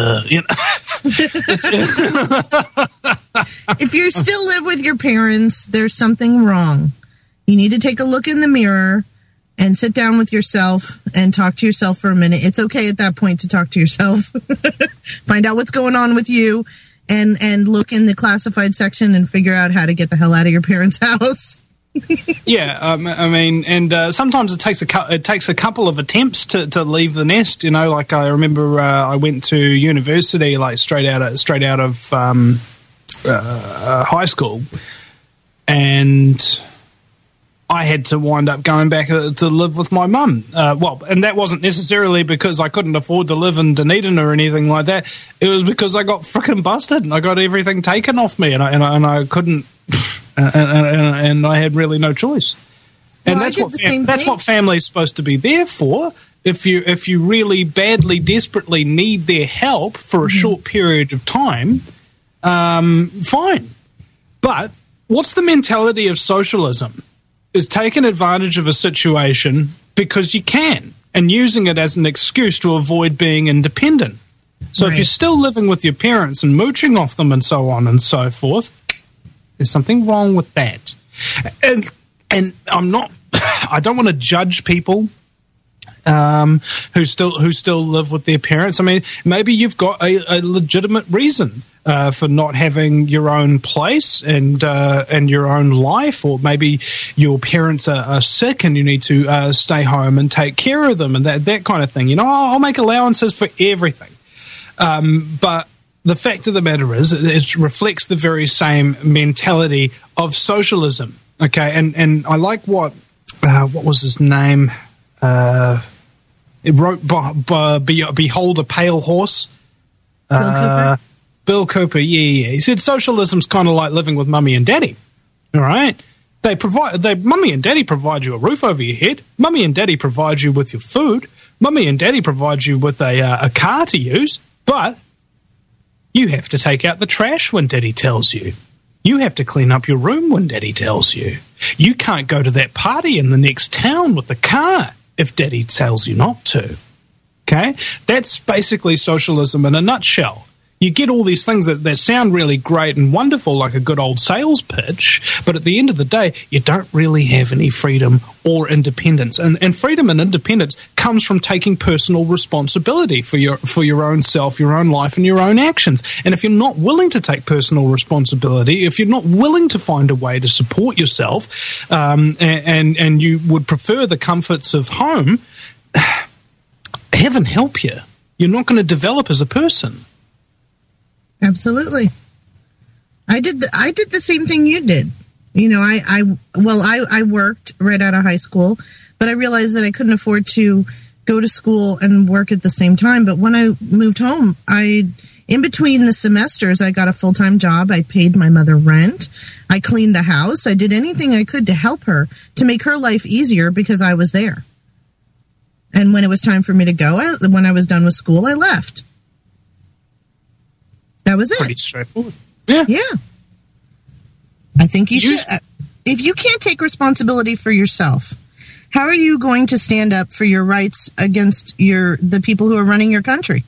If you still live with your parents, there's something wrong. You need to take a look in the mirror and sit down with yourself and talk to yourself for a minute. It's okay at that point to talk to yourself. Find out what's going on with you and look in the classified section and figure out how to get the hell out of your parents' house. Yeah, I mean, and sometimes it takes a couple of attempts to leave the nest. Like I remember I went to university like straight out of high school, and I had to wind up going back to live with my mum. And that wasn't necessarily because I couldn't afford to live in Dunedin or anything like that. It was because I got frickin' busted and I got everything taken off me, and I couldn't, and I had really no choice. And that's what family's supposed to be there for. If you really badly, desperately need their help for a short period of time, fine. But what's the mentality of socialism? Is taking advantage of a situation because you can and using it as an excuse to avoid being independent. So If you're still living with your parents and mooching off them and so on and so forth, there's something wrong with that. And I don't want to judge people who still live with their parents. I mean, maybe you've got a legitimate reason for not having your own place and your own life, or maybe your parents are sick and you need to stay home and take care of them and that kind of thing. I'll make allowances for everything. But the fact of the matter is, it reflects the very same mentality of socialism. Okay, and I like what was his name? It wrote Behold a Pale Horse. Bill Cooper, yeah. He said socialism's kind of like living with mummy and daddy. All right, mummy and daddy provide you a roof over your head. Mummy and daddy provide you with your food. Mummy and daddy provide you with a car to use, but you have to take out the trash when daddy tells you. You have to clean up your room when daddy tells you. You can't go to that party in the next town with the car. if daddy tells you not to. Okay? That's basically socialism in a nutshell. You get all these things that sound really great and wonderful, like a good old sales pitch, but at the end of the day, you don't really have any freedom or independence. And freedom and independence comes from taking personal responsibility for your own self, your own life, and your own actions. And if you're not willing to take personal responsibility, if you're not willing to find a way to support yourself, and you would prefer the comforts of home, heaven help you. You're not going to develop as a person. Absolutely. I did the same thing you did. You know, I worked right out of high school, but I realized that I couldn't afford to go to school and work at the same time. But when I moved home, in between the semesters, I got a full-time job. I paid my mother rent. I cleaned the house. I did anything I could to help her, to make her life easier, because I was there. And when it was time for me to go, when I was done with school, I left. That was it. Pretty straightforward. Yeah. Yeah. I think you should. If you can't take responsibility for yourself, how are you going to stand up for your rights against the people who are running your country?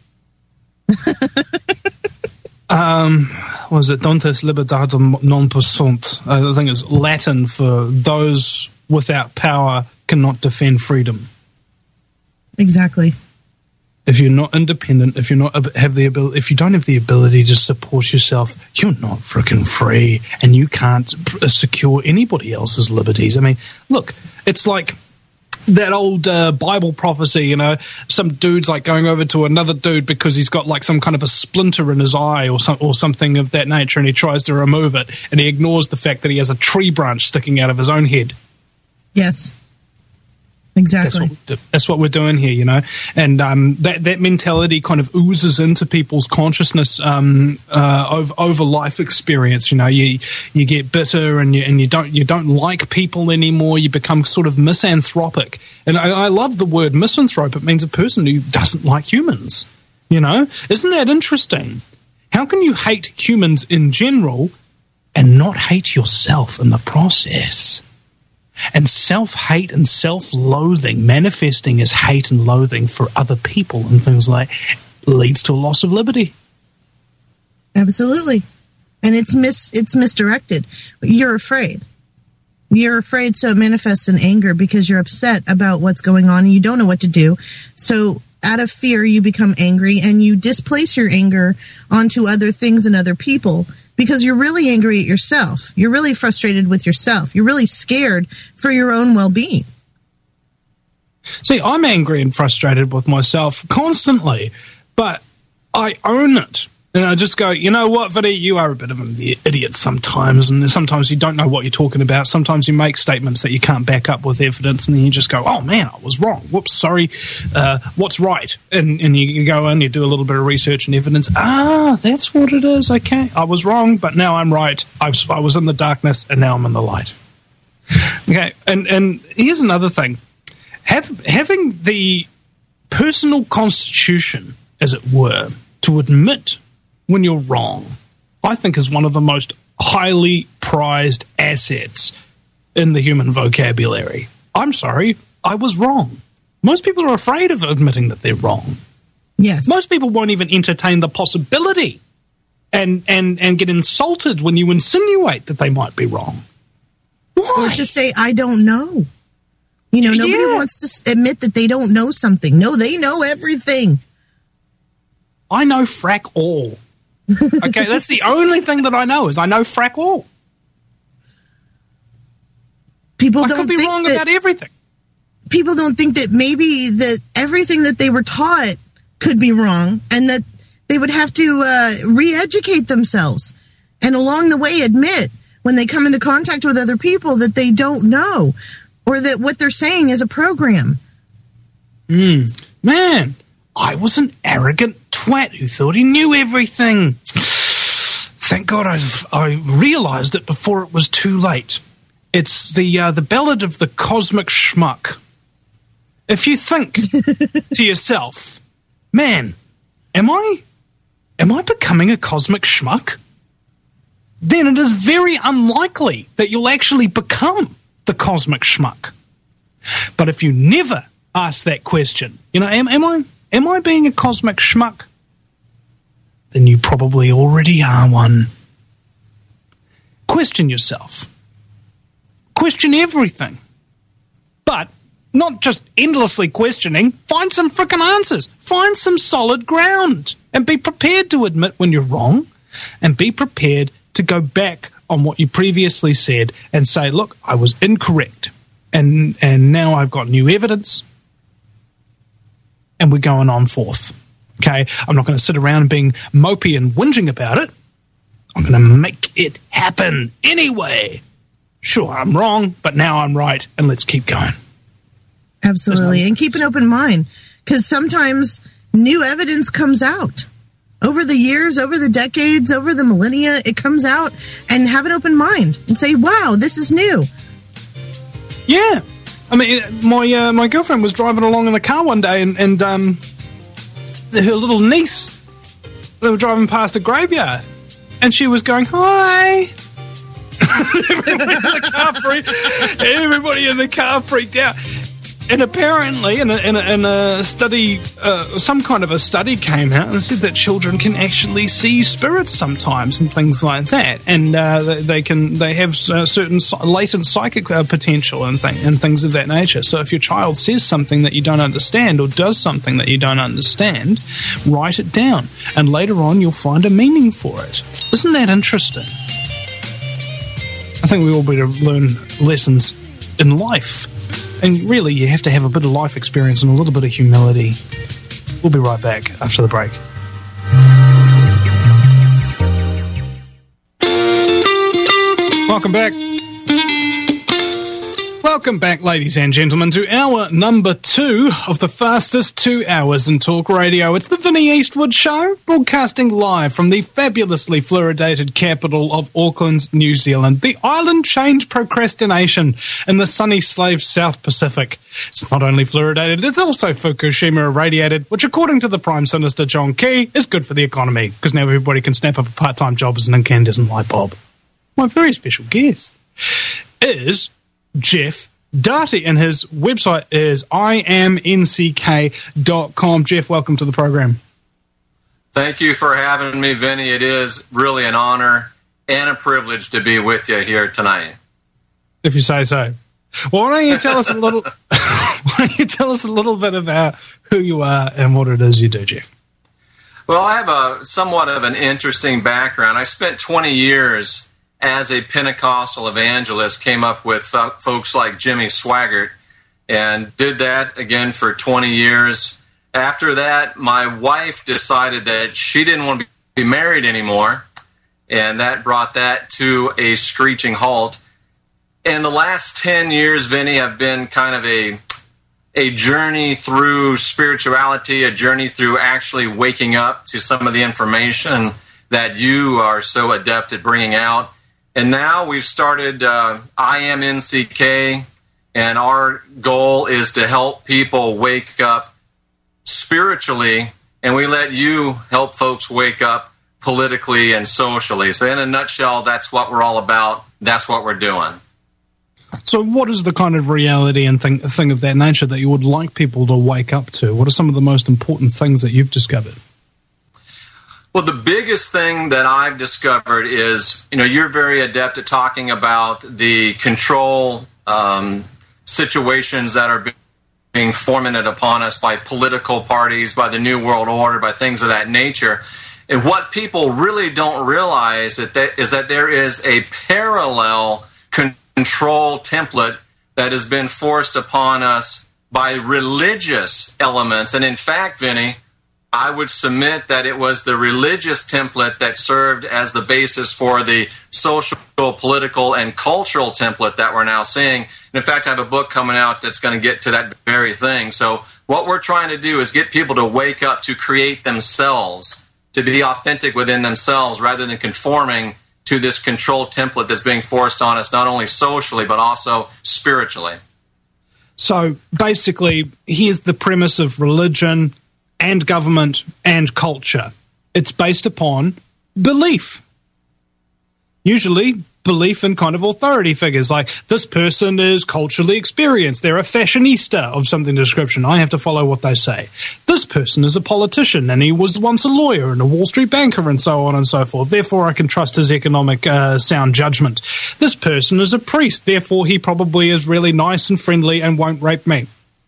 Was it Dantes Libertatem non possunt? I think it's Latin for those without power cannot defend freedom. Exactly. If you're not independent, if you don't have the ability to support yourself, you're not freaking free, and you can't secure anybody else's liberties. I mean, look, it's like that old Bible prophecy, you know, some dude's like going over to another dude because he's got like some kind of a splinter in his eye or something of that nature, and he tries to remove it, and he ignores the fact that he has a tree branch sticking out of his own head. Yes. Exactly. That's what we're doing here, you know, and that mentality kind of oozes into people's consciousness over life experience. You know, you get bitter and you don't like people anymore. You become sort of misanthropic, and I love the word misanthrope. It means a person who doesn't like humans. You know, isn't that interesting? How can you hate humans in general and not hate yourself in the process? And self-hate and self-loathing, manifesting as hate and loathing for other people and things like that, leads to a loss of liberty. Absolutely. And it's misdirected. You're afraid. You're afraid, so it manifests in anger because you're upset about what's going on and you don't know what to do. So out of fear, you become angry and you displace your anger onto other things and other people. Because you're really angry at yourself. You're really frustrated with yourself. You're really scared for your own well-being. See, I'm angry and frustrated with myself constantly, but I own it. And I just go, you know what, Vinny, you are a bit of an idiot sometimes, and sometimes you don't know what you're talking about. Sometimes you make statements that you can't back up with evidence, and then you just go, oh, man, I was wrong. Whoops, sorry. What's right? And you go in, you do a little bit of research and evidence. Ah, that's what it is. Okay, I was wrong, but now I'm right. I was in the darkness, and now I'm in the light. Okay, and here's another thing. Having the personal constitution, as it were, to admit when you're wrong, I think is one of the most highly prized assets in the human vocabulary. I'm sorry, I was wrong. Most people are afraid of admitting that they're wrong. Yes. Most people won't even entertain the possibility and get insulted when you insinuate that they might be wrong. Why? Or to say, I don't know. You know, nobody wants to admit that they don't know something. No, they know everything. I know frack all. Okay, that's the only thing that I know is I know frack all. People I could be wrong about everything. People don't think that maybe that everything that they were taught could be wrong, and that they would have to re-educate themselves, and along the way admit when they come into contact with other people that they don't know, or that what they're saying is a program. Man, I was an arrogant twat who thought he knew everything. Thank God I realized it before it was too late. It's the ballad of the cosmic schmuck. If you think to yourself, man, am I becoming a cosmic schmuck? Then it is very unlikely that you'll actually become the cosmic schmuck. But if you never ask that question. Am I being a cosmic schmuck? Then you probably already are one. Question yourself. Question everything. But not just endlessly questioning. Find some frickin' answers. Find some solid ground. And be prepared to admit when you're wrong. And be prepared to go back on what you previously said and say, look, I was incorrect. And now I've got new evidence. And we're going on forth. Okay? I'm not going to sit around being mopey and whinging about it. I'm going to make it happen anyway. Sure, I'm wrong, but now I'm right, and let's keep going. Absolutely. And keep an open mind, because sometimes new evidence comes out. Over the years, over the decades, over the millennia, it comes out, and have an open mind and say, wow, this is new. Yeah. I mean, my girlfriend was driving along in the car one day, and her little niece, they were driving past a graveyard, and she was going, hi. Everybody in the car freaked out. And apparently, in a study, some kind of a study came out and said that children can actually see spirits sometimes and things like that, and they have certain latent psychic potential and things of that nature. So if your child says something that you don't understand or does something that you don't understand, write it down, and later on you'll find a meaning for it. Isn't that interesting? I think we all better learn lessons in life. And really, you have to have a bit of life experience and a little bit of humility. We'll be right back after the break. Welcome back. Welcome back, ladies and gentlemen, to hour number 2 of the fastest 2 hours in talk radio. It's the Vinnie Eastwood Show, broadcasting live from the fabulously fluoridated capital of Auckland, New Zealand, the island change procrastination in the sunny slave South Pacific. It's not only fluoridated, it's also Fukushima irradiated, which, according to the Prime Minister John Key, is good for the economy, because now everybody can snap up a part-time job as an incandescent light bulb. My very special guest is Jeff Darty, and his website is imnck.com. Jeff, welcome to the program. Thank you for having me, Vinny. It is really an honor and a privilege to be with you here tonight. If you say so. Well, why don't you tell us a little? Why don't you tell us a little bit about who you are and what it is you do, Jeff? Well, I have a somewhat of an interesting background. I spent 20 years as a Pentecostal evangelist, came up with folks like Jimmy Swaggart, and did that again for 20 years. After that, my wife decided that she didn't want to be married anymore, and that brought that to a screeching halt. And the last 10 years, Vinny, have been kind of a journey through spirituality, a journey through actually waking up to some of the information that you are so adept at bringing out. And now we've started IMNCK, and our goal is to help people wake up spiritually, and we let you help folks wake up politically and socially. So in a nutshell, that's what we're all about. That's what we're doing. So what is the kind of reality and thing of that nature that you would like people to wake up to? What are some of the most important things that you've discovered? Well, the biggest thing that I've discovered is, you're very adept at talking about the control situations that are being fomented upon us by political parties, by the New World Order, by things of that nature. And what people really don't realize is that there is a parallel control template that has been forced upon us by religious elements. And in fact, Vinny, I would submit that it was the religious template that served as the basis for the social, political, and cultural template that we're now seeing. And in fact, I have a book coming out that's going to get to that very thing. So what we're trying to do is get people to wake up, to create themselves, to be authentic within themselves rather than conforming to this control template that's being forced on us, not only socially, but also spiritually. So basically, here's the premise of religion and government and culture. It's based upon belief. Usually belief in kind of authority figures. Like, this person is culturally experienced. They're a fashionista of something description. I have to follow what they say. This person is a politician, and he was once a lawyer and a Wall Street banker and so on and so forth. Therefore, I can trust his economic sound judgment. This person is a priest. Therefore, he probably is really nice and friendly and won't rape me.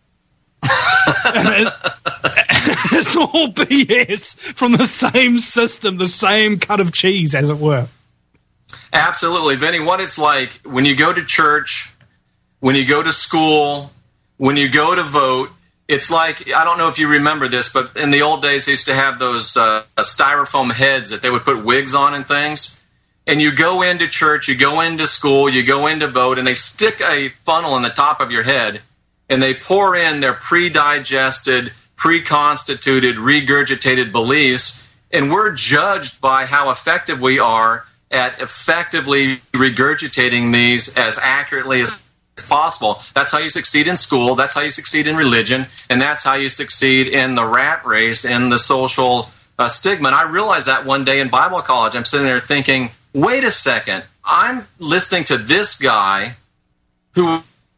It's all BS from the same system, the same cut of cheese, as it were. Absolutely. Vinny, what it's like when you go to church, when you go to school, when you go to vote, it's like, I don't know if you remember this, but in the old days, they used to have those styrofoam heads that they would put wigs on and things. And you go into church, you go into school, you go into vote, and they stick a funnel in the top of your head, and they pour in their pre-digested, pre-constituted, regurgitated beliefs, and we're judged by how effective we are at effectively regurgitating these as accurately as possible. That's how you succeed in school, that's how you succeed in religion, and that's how you succeed in the rat race and the social stigma. And I realized that one day in Bible college. I'm sitting there thinking, wait a second, I'm listening to this guy who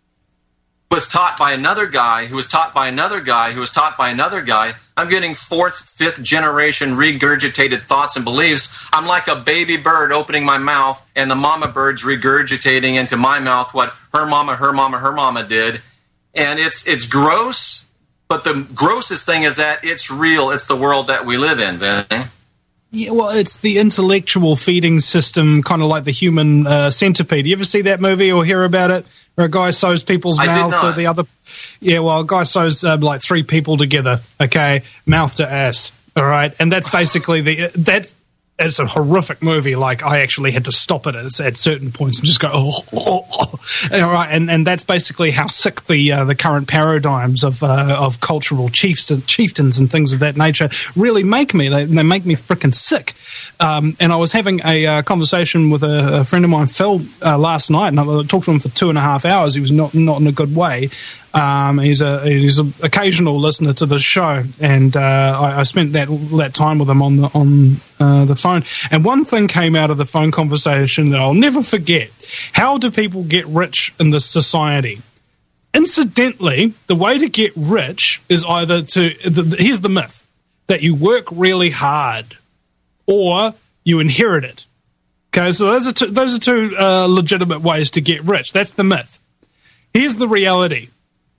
was taught by another guy, who was taught by another guy, who was taught by another guy. I'm getting fourth, fifth generation regurgitated thoughts and beliefs. I'm like a baby bird opening my mouth, and the mama bird's regurgitating into my mouth what her mama did. And it's gross, but the grossest thing is that it's real. It's the world that we live in, Vinny. Yeah, well, it's the intellectual feeding system, kind of like the human centipede. You ever see that movie or hear about it? Where a guy sews people's mouth to the other. Yeah, well, a guy sews like three people together. Okay, mouth to ass. All right, and that's basically it's a horrific movie. Like, I actually had to stop it at certain points and just go, oh. All right, and that's basically how sick the current paradigms of cultural chieftains and things of that nature really make me. They make me freaking sick. And I was having a conversation with a friend of mine, Phil, last night, and I talked to him for 2.5 hours. He was not in a good way. He's an occasional listener to the show, and I spent that time with him on the phone. And one thing came out of the phone conversation that I'll never forget. How do people get rich in this society? Incidentally, the way to get rich is either here's the myth, that you work really hard or you inherit it. Okay, so those are two legitimate ways to get rich. That's the myth. Here's the reality.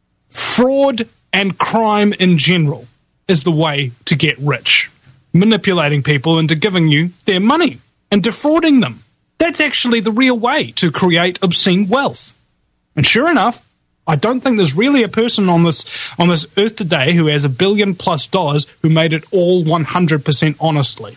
Fraud and crime in general is the way to get rich. Manipulating people into giving you their money and defrauding them. That's actually the real way to create obscene wealth. And sure enough, I don't think there's really a person on this earth today who has $1 billion+ who made it all 100% honestly.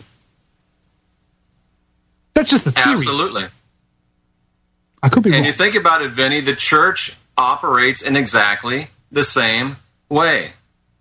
That's just the theory. Absolutely. I could be wrong. And you think about it, Vinny, the church operates in exactly the same way.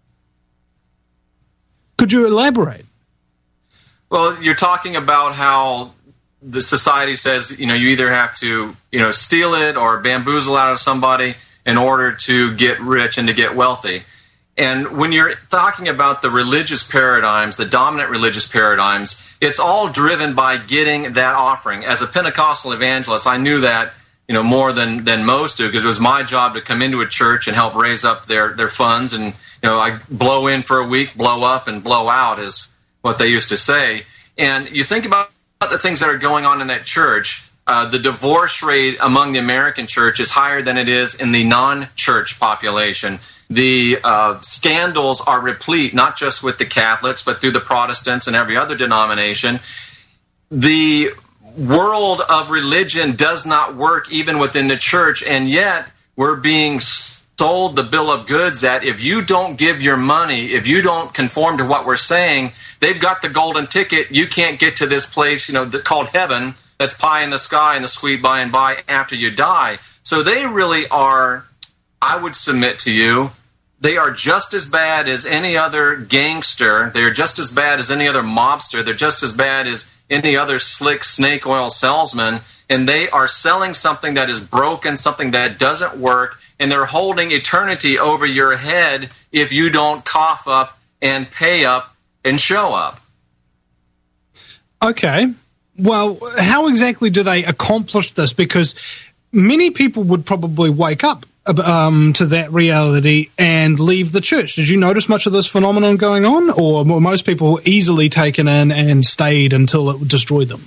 Could you elaborate? Well, you're talking about how the society says, you either have to, steal it or bamboozle out of somebody in order to get rich and to get wealthy. And when you're talking about the religious paradigms, the dominant religious paradigms, it's all driven by getting that offering. As a Pentecostal evangelist, I knew that, more than most do, because it was my job to come into a church and help raise up their funds. And, I blow in for a week, blow up, and blow out is what they used to say. And you think about the things that are going on in that church. The divorce rate among the American church is higher than it is in the non-church population. The scandals are replete, not just with the Catholics, but through the Protestants and every other denomination. The world of religion does not work even within the church, and yet we're being sold the bill of goods that if you don't give your money, if you don't conform to what we're saying, they've got the golden ticket. You can't get to this place, called heaven, that's pie in the sky and the sweet by and by after you die. So they really are, I would submit to you, they are just as bad as any other gangster. They are just as bad as any other mobster. They're just as bad as any other slick snake oil salesman. And they are selling something that is broken, something that doesn't work, and they're holding eternity over your head if you don't cough up and pay up and show up. Okay. Well, how exactly do they accomplish this? Because many people would probably wake up to that reality and leave the church. Did you notice much of this phenomenon going on, or were most people easily taken in and stayed until it destroyed them?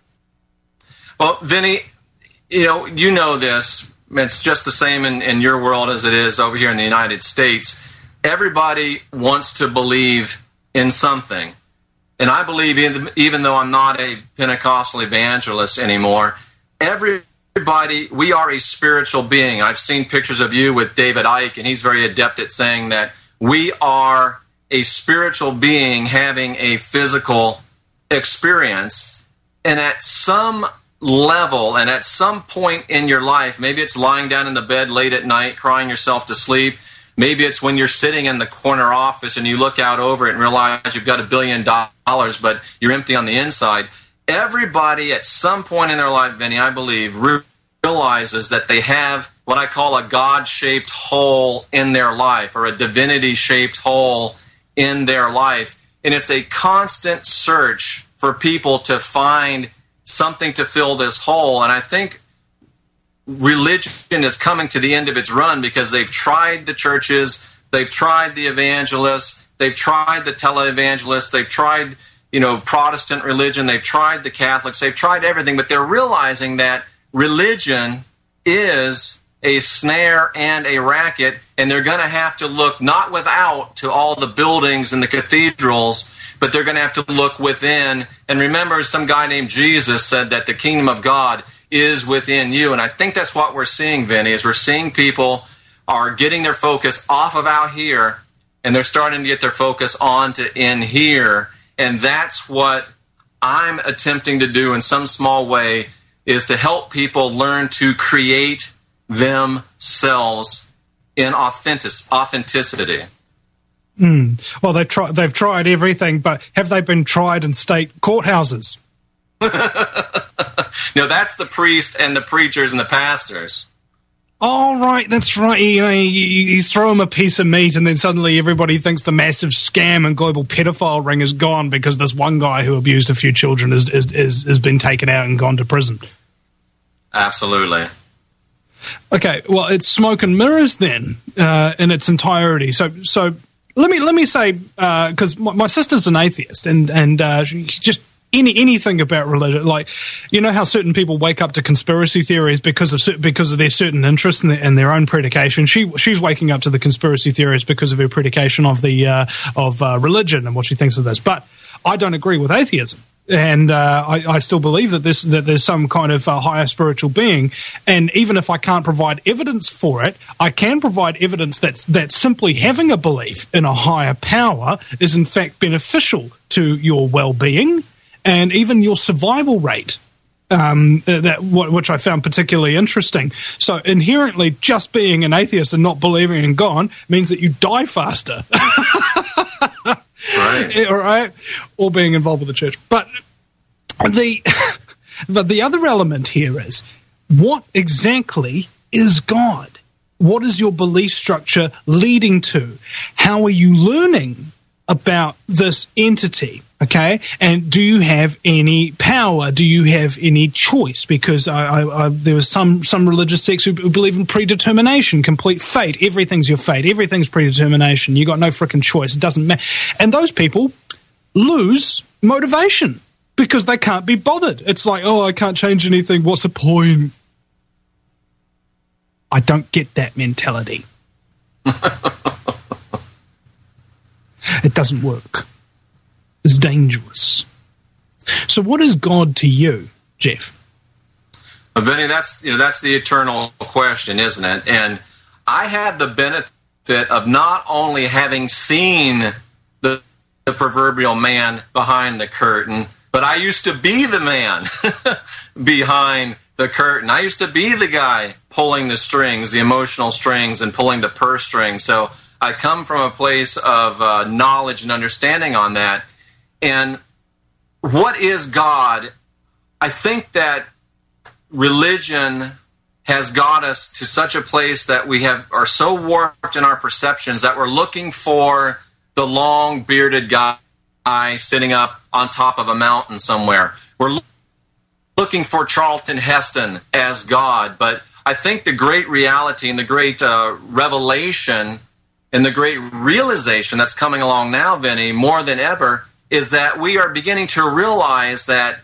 Well, Vinny, you know this. It's just the same in your world as it is over here in the United States. Everybody wants to believe in something. And I believe, even though I'm not a Pentecostal evangelist anymore, everybody, we are a spiritual being. I've seen pictures of you with David Icke, and he's very adept at saying that we are a spiritual being having a physical experience. And at some level and at some point in your life, maybe it's lying down in the bed late at night crying yourself to sleep, maybe it's when you're sitting in the corner office and you look out over it and realize you've got $1 billion but you're empty on the inside. Everybody at some point in their life, Vinny, I believe, realizes that they have what I call a God-shaped hole in their life, or a divinity-shaped hole in their life. And it's a constant search for people to find something to fill this hole. And I think religion is coming to the end of its run because they've tried the churches, they've tried the evangelists, they've tried the televangelists, they've tried, Protestant religion, they've tried the Catholics, they've tried everything, but they're realizing that religion is a snare and a racket, and they're going to have to look not without to all the buildings and the cathedrals, but they're going to have to look within. And remember, some guy named Jesus said that the kingdom of God is within you. And I think that's what we're seeing, Vinny, is we're seeing people are getting their focus off of out here, and they're starting to get their focus on to in here. And that's what I'm attempting to do in some small way, is to help people learn to create themselves in authenticity. Well, they've tried everything, but have they been tried in state courthouses? No, that's the priests and the preachers and the pastors. Oh, right, that's right. You throw them a piece of meat, and then suddenly everybody thinks the massive scam and global pedophile ring is gone because this one guy who abused a few children has been taken out and gone to prison. Absolutely. Okay, well, it's smoke and mirrors then in its entirety. So let me say, because my sister's an atheist, and she's just anything about religion, like, how certain people wake up to conspiracy theories because of their certain interest in their own predication. She's waking up to the conspiracy theories because of her predication of religion and what she thinks of this. But I don't agree with atheism. And I still believe that there's some kind of higher spiritual being, and even if I can't provide evidence for it, I can provide evidence that simply having a belief in a higher power is in fact beneficial to your well-being and even your survival rate. Which I found particularly interesting. So inherently, just being an atheist and not believing in God means that you die faster. Right. Or being involved with the church. But the other element here is, what exactly is God? What is your belief structure leading to? How are you learning about this entity? Okay, and do you have any power? Do you have any choice? Because there was some religious sects who believe in predetermination, complete fate. Everything's your fate. Everything's predetermination. You got no frickin' choice. It doesn't matter. And those people lose motivation because they can't be bothered. It's like, oh, I can't change anything. What's the point? I don't get that mentality. It doesn't work. It's dangerous. So what is God to you, Jeff? Well, Benny, that's the eternal question, isn't it? And I had the benefit of not only having seen the proverbial man behind the curtain, but I used to be the man behind the curtain. I used to be the guy pulling the strings, the emotional strings, and pulling the purse strings. So I come from a place of knowledge and understanding on that. And what is God? I think that religion has got us to such a place that we are so warped in our perceptions that we're looking for the long bearded guy sitting up on top of a mountain somewhere. We're looking for Charlton Heston as God, but I think the great reality and the great revelation and the great realization that's coming along now, Vinny, more than ever, is that we are beginning to realize that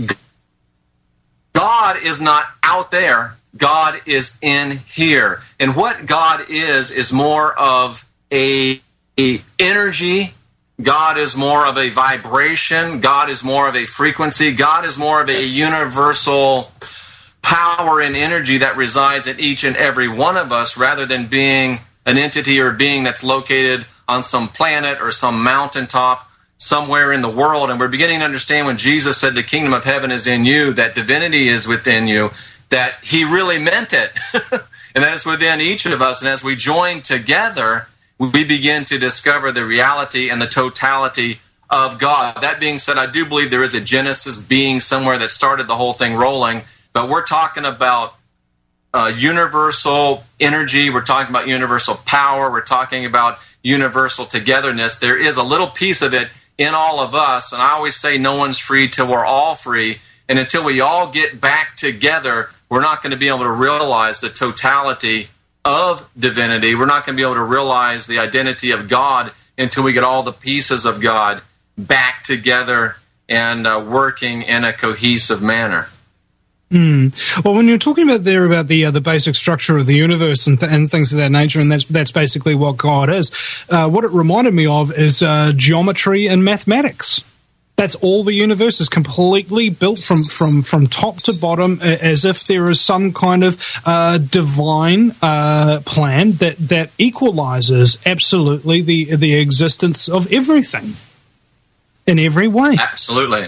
God is not out there. God is in here. And what God is more of a energy. God is more of a vibration. God is more of a frequency. God is more of a universal power and energy that resides in each and every one of us, rather than being an entity or being that's located on some planet or some mountaintop somewhere in the world. And we're beginning to understand when Jesus said the kingdom of heaven is in you, that divinity is within you, that he really meant it. And that is within each of us. And as we join together, we begin to discover the reality and the totality of God. That being said, I do believe there is a Genesis being somewhere that started the whole thing rolling, but we're talking about universal energy, we're talking about universal power, we're talking about universal togetherness. There is a little piece of it in all of us, and I always say no one's free till we're all free, and until we all get back together, we're not going to be able to realize the totality of divinity. We're not going to be able to realize the identity of God until we get all the pieces of God back together and working in a cohesive manner. Well, when you're talking about the basic structure of the universe and things of that nature, and that's basically what God is, what it reminded me of is geometry and mathematics. That's all the universe is, completely built from top to bottom, as if there is some kind of divine plan that equalizes absolutely the existence of everything in every way. Absolutely.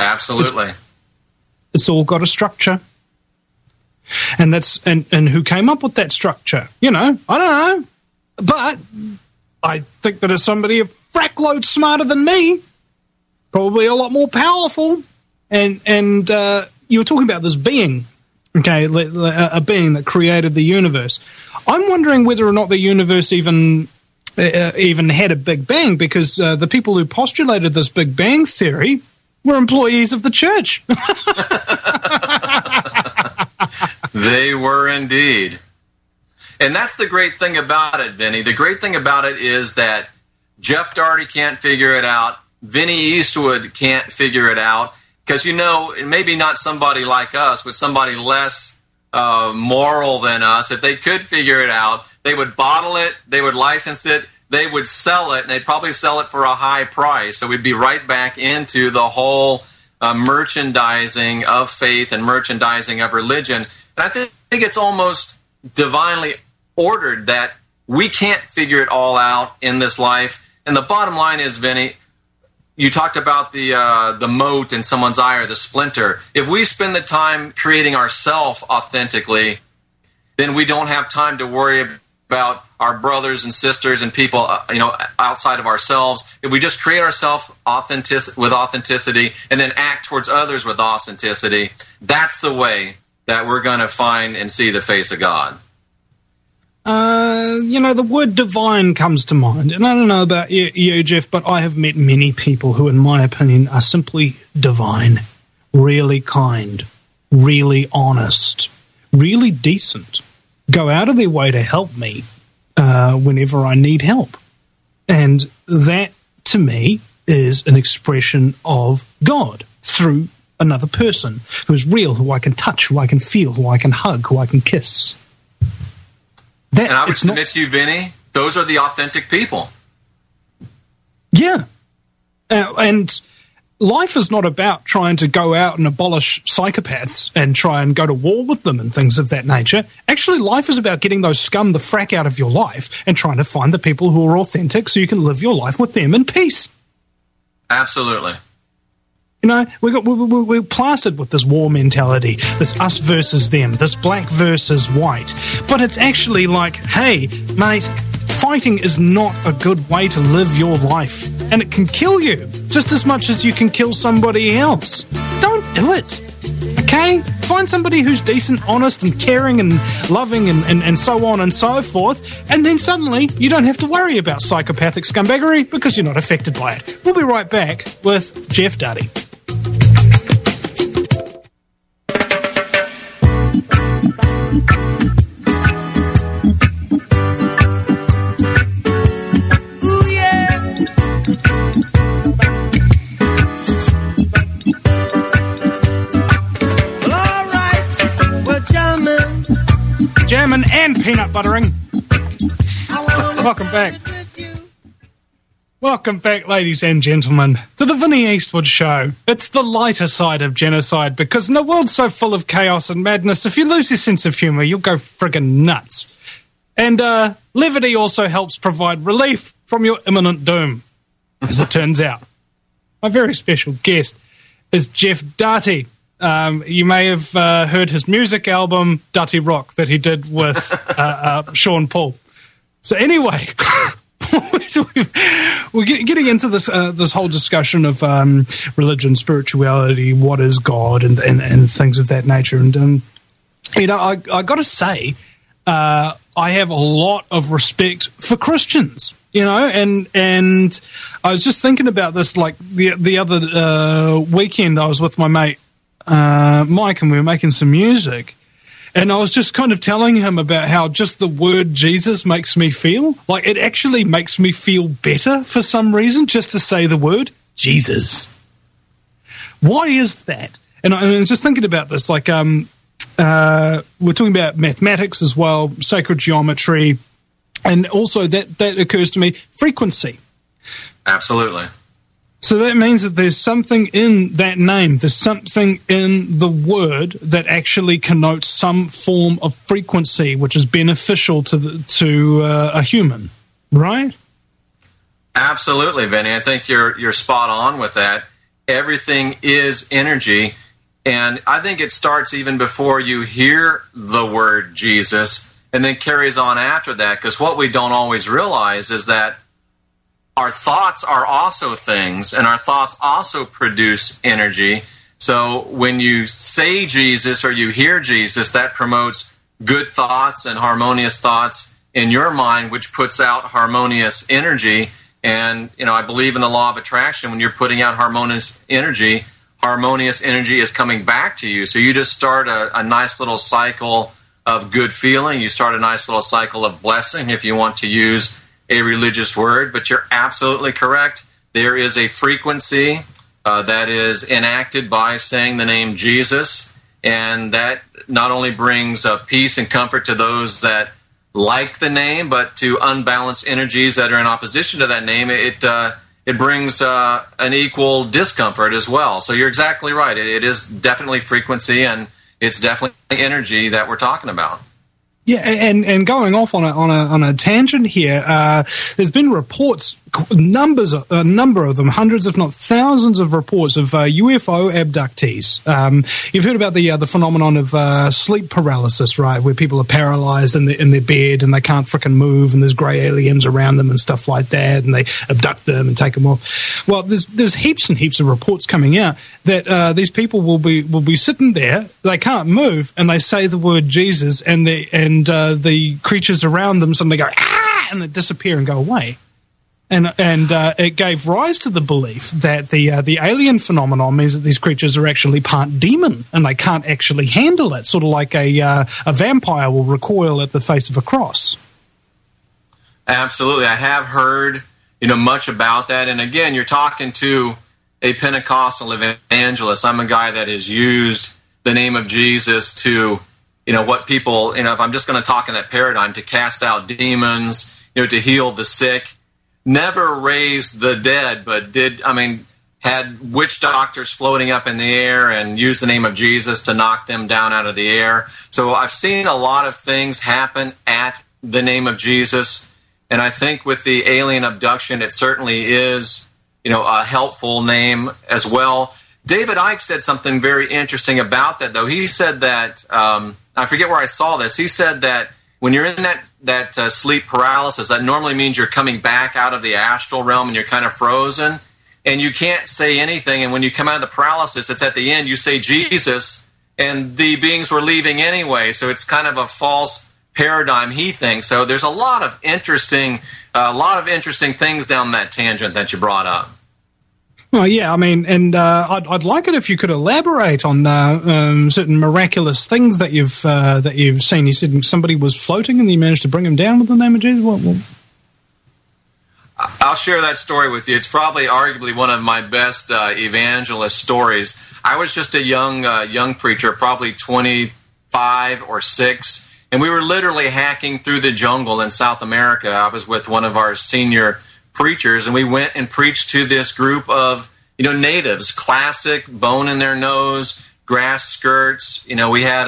It's all got a structure. And that's and who came up with that structure? I don't know. But I think that it's somebody a frack load smarter than me. Probably a lot more powerful. And you were talking about this being, okay, a being that created the universe. I'm wondering whether or not the universe even had a Big Bang, because the people who postulated this Big Bang theory were employees of the church. They were indeed. And that's the great thing about it, Vinny. The great thing about it is that Jeff Daugherty can't figure it out. Vinny Eastwood can't figure it out. Because, maybe not somebody like us, but somebody less moral than us, if they could figure it out, they would bottle it, they would license it, they would sell it, and they'd probably sell it for a high price. So we'd be right back into the whole merchandising of faith and merchandising of religion. And I think it's almost divinely ordered that we can't figure it all out in this life. And the bottom line is, Vinny, you talked about the mote in someone's eye, or the splinter. If we spend the time creating ourselves authentically, then we don't have time to worry about our brothers and sisters and people, outside of ourselves. If we just create ourselves with authenticity and then act towards others with authenticity, that's the way that we're going to find and see the face of God. The word divine comes to mind. And I don't know about you, Jeff, but I have met many people who, in my opinion, are simply divine, really kind, really honest, really decent, go out of their way to help me whenever I need help. And that, to me, is an expression of God through another person who's real, who I can touch, who I can feel, who I can hug, who I can kiss. And I would submit to you, Vinny, those are the authentic people. Yeah. And life is not about trying to go out and abolish psychopaths and try and go to war with them and things of that nature. Actually, life is about getting those scum the frack out of your life and trying to find the people who are authentic so you can live your life with them in peace. Absolutely. We're plastered with this war mentality, this us versus them, this black versus white. But it's actually like, hey, mate, fighting is not a good way to live your life. And it can kill you just as much as you can kill somebody else. Don't do it. Okay? Find somebody who's decent, honest, and caring and loving and so on and so forth, and then suddenly you don't have to worry about psychopathic scumbaggery because you're not affected by it. We'll be right back with Jeff Daugherty. jamming and peanut buttering. Welcome back. Welcome back, ladies and gentlemen, to the Vinnie Eastwood Show. It's the lighter side of genocide, because in a world so full of chaos and madness, if you lose your sense of humour, you'll go friggin' nuts. And levity also helps provide relief from your imminent doom, as it turns out. My very special guest is Jeff Darty. You may have heard his music album, Dirty Rock, that he did with Sean Paul. So anyway... We're getting into this whole discussion of religion, spirituality, what is God, and things of that nature. And I got to say, I have a lot of respect for Christians. And I was just thinking about this, like the other weekend. I was with my mate Mike, and we were making some music. And I was just kind of telling him about how just the word Jesus makes me feel. Like, it actually makes me feel better for some reason, just to say the word Jesus. Why is that? And I was just thinking about this, like, we're talking about mathematics as well, sacred geometry, and also that occurs to me, frequency. Absolutely. So that means that there's something in that name, there's something in the word that actually connotes some form of frequency, which is beneficial to a human, right? Absolutely, Vinny. I think you're spot on with that. Everything is energy, and I think it starts even before you hear the word Jesus, and then carries on after that, because what we don't always realize is that our thoughts are also things, and our thoughts also produce energy. So when you say Jesus or you hear Jesus, that promotes good thoughts and harmonious thoughts in your mind, which puts out harmonious energy. And, I believe in the law of attraction. When you're putting out harmonious energy is coming back to you. So you just start a nice little cycle of good feeling. You start a nice little cycle of blessing, if you want to use a religious word. But you're absolutely correct. There is a frequency that is enacted by saying the name Jesus, and that not only brings peace and comfort to those that like the name, but to unbalanced energies that are in opposition to that name, it brings an equal discomfort as well. So you're exactly right. It is definitely frequency, and it's definitely energy that we're talking about. Yeah, and going off on a tangent here, there's been reports, a number of them, hundreds if not thousands of reports of UFO abductees. You've heard about the phenomenon of sleep paralysis, right, where people are paralyzed in their bed and they can't frickin' move, and there's grey aliens around them and stuff like that, and they abduct them and take them off. Well, there's heaps and heaps of reports coming out that these people will be sitting there, they can't move, and they say the word Jesus, and the creatures around them suddenly go, ah, and they disappear and go away. And it gave rise to the belief that the alien phenomenon means that these creatures are actually part demon, and they can't actually handle it, sort of like a vampire will recoil at the face of a cross. Absolutely. I have heard much about that. And again, you're talking to a Pentecostal evangelist. I'm a guy that has used the name of Jesus to what people, if I'm just going to talk in that paradigm, to cast out demons, to heal the sick, never raised the dead, but had witch doctors floating up in the air and used the name of Jesus to knock them down out of the air. So I've seen a lot of things happen at the name of Jesus. And I think with the alien abduction, it certainly is, a helpful name as well. David Icke said something very interesting about that, though. He said that, I forget where I saw this, he said that when you're in that sleep paralysis, that normally means you're coming back out of the astral realm and you're kind of frozen, and you can't say anything, and when you come out of the paralysis, it's at the end, you say Jesus, and the beings were leaving anyway, so it's kind of a false paradigm, he thinks. So there's a lot of interesting things down that tangent that you brought up. Well, yeah, I'd like it if you could elaborate on certain miraculous things that you've seen. You said somebody was floating and you managed to bring him down with the name of Jesus. What? I'll share that story with you. It's probably arguably one of my best evangelist stories. I was just a young preacher, probably 25 or 6, And we were literally hacking through the jungle in South America. I was with one of our senior preachers, and we went and preached to this group of, natives, classic, bone in their nose, grass skirts. We had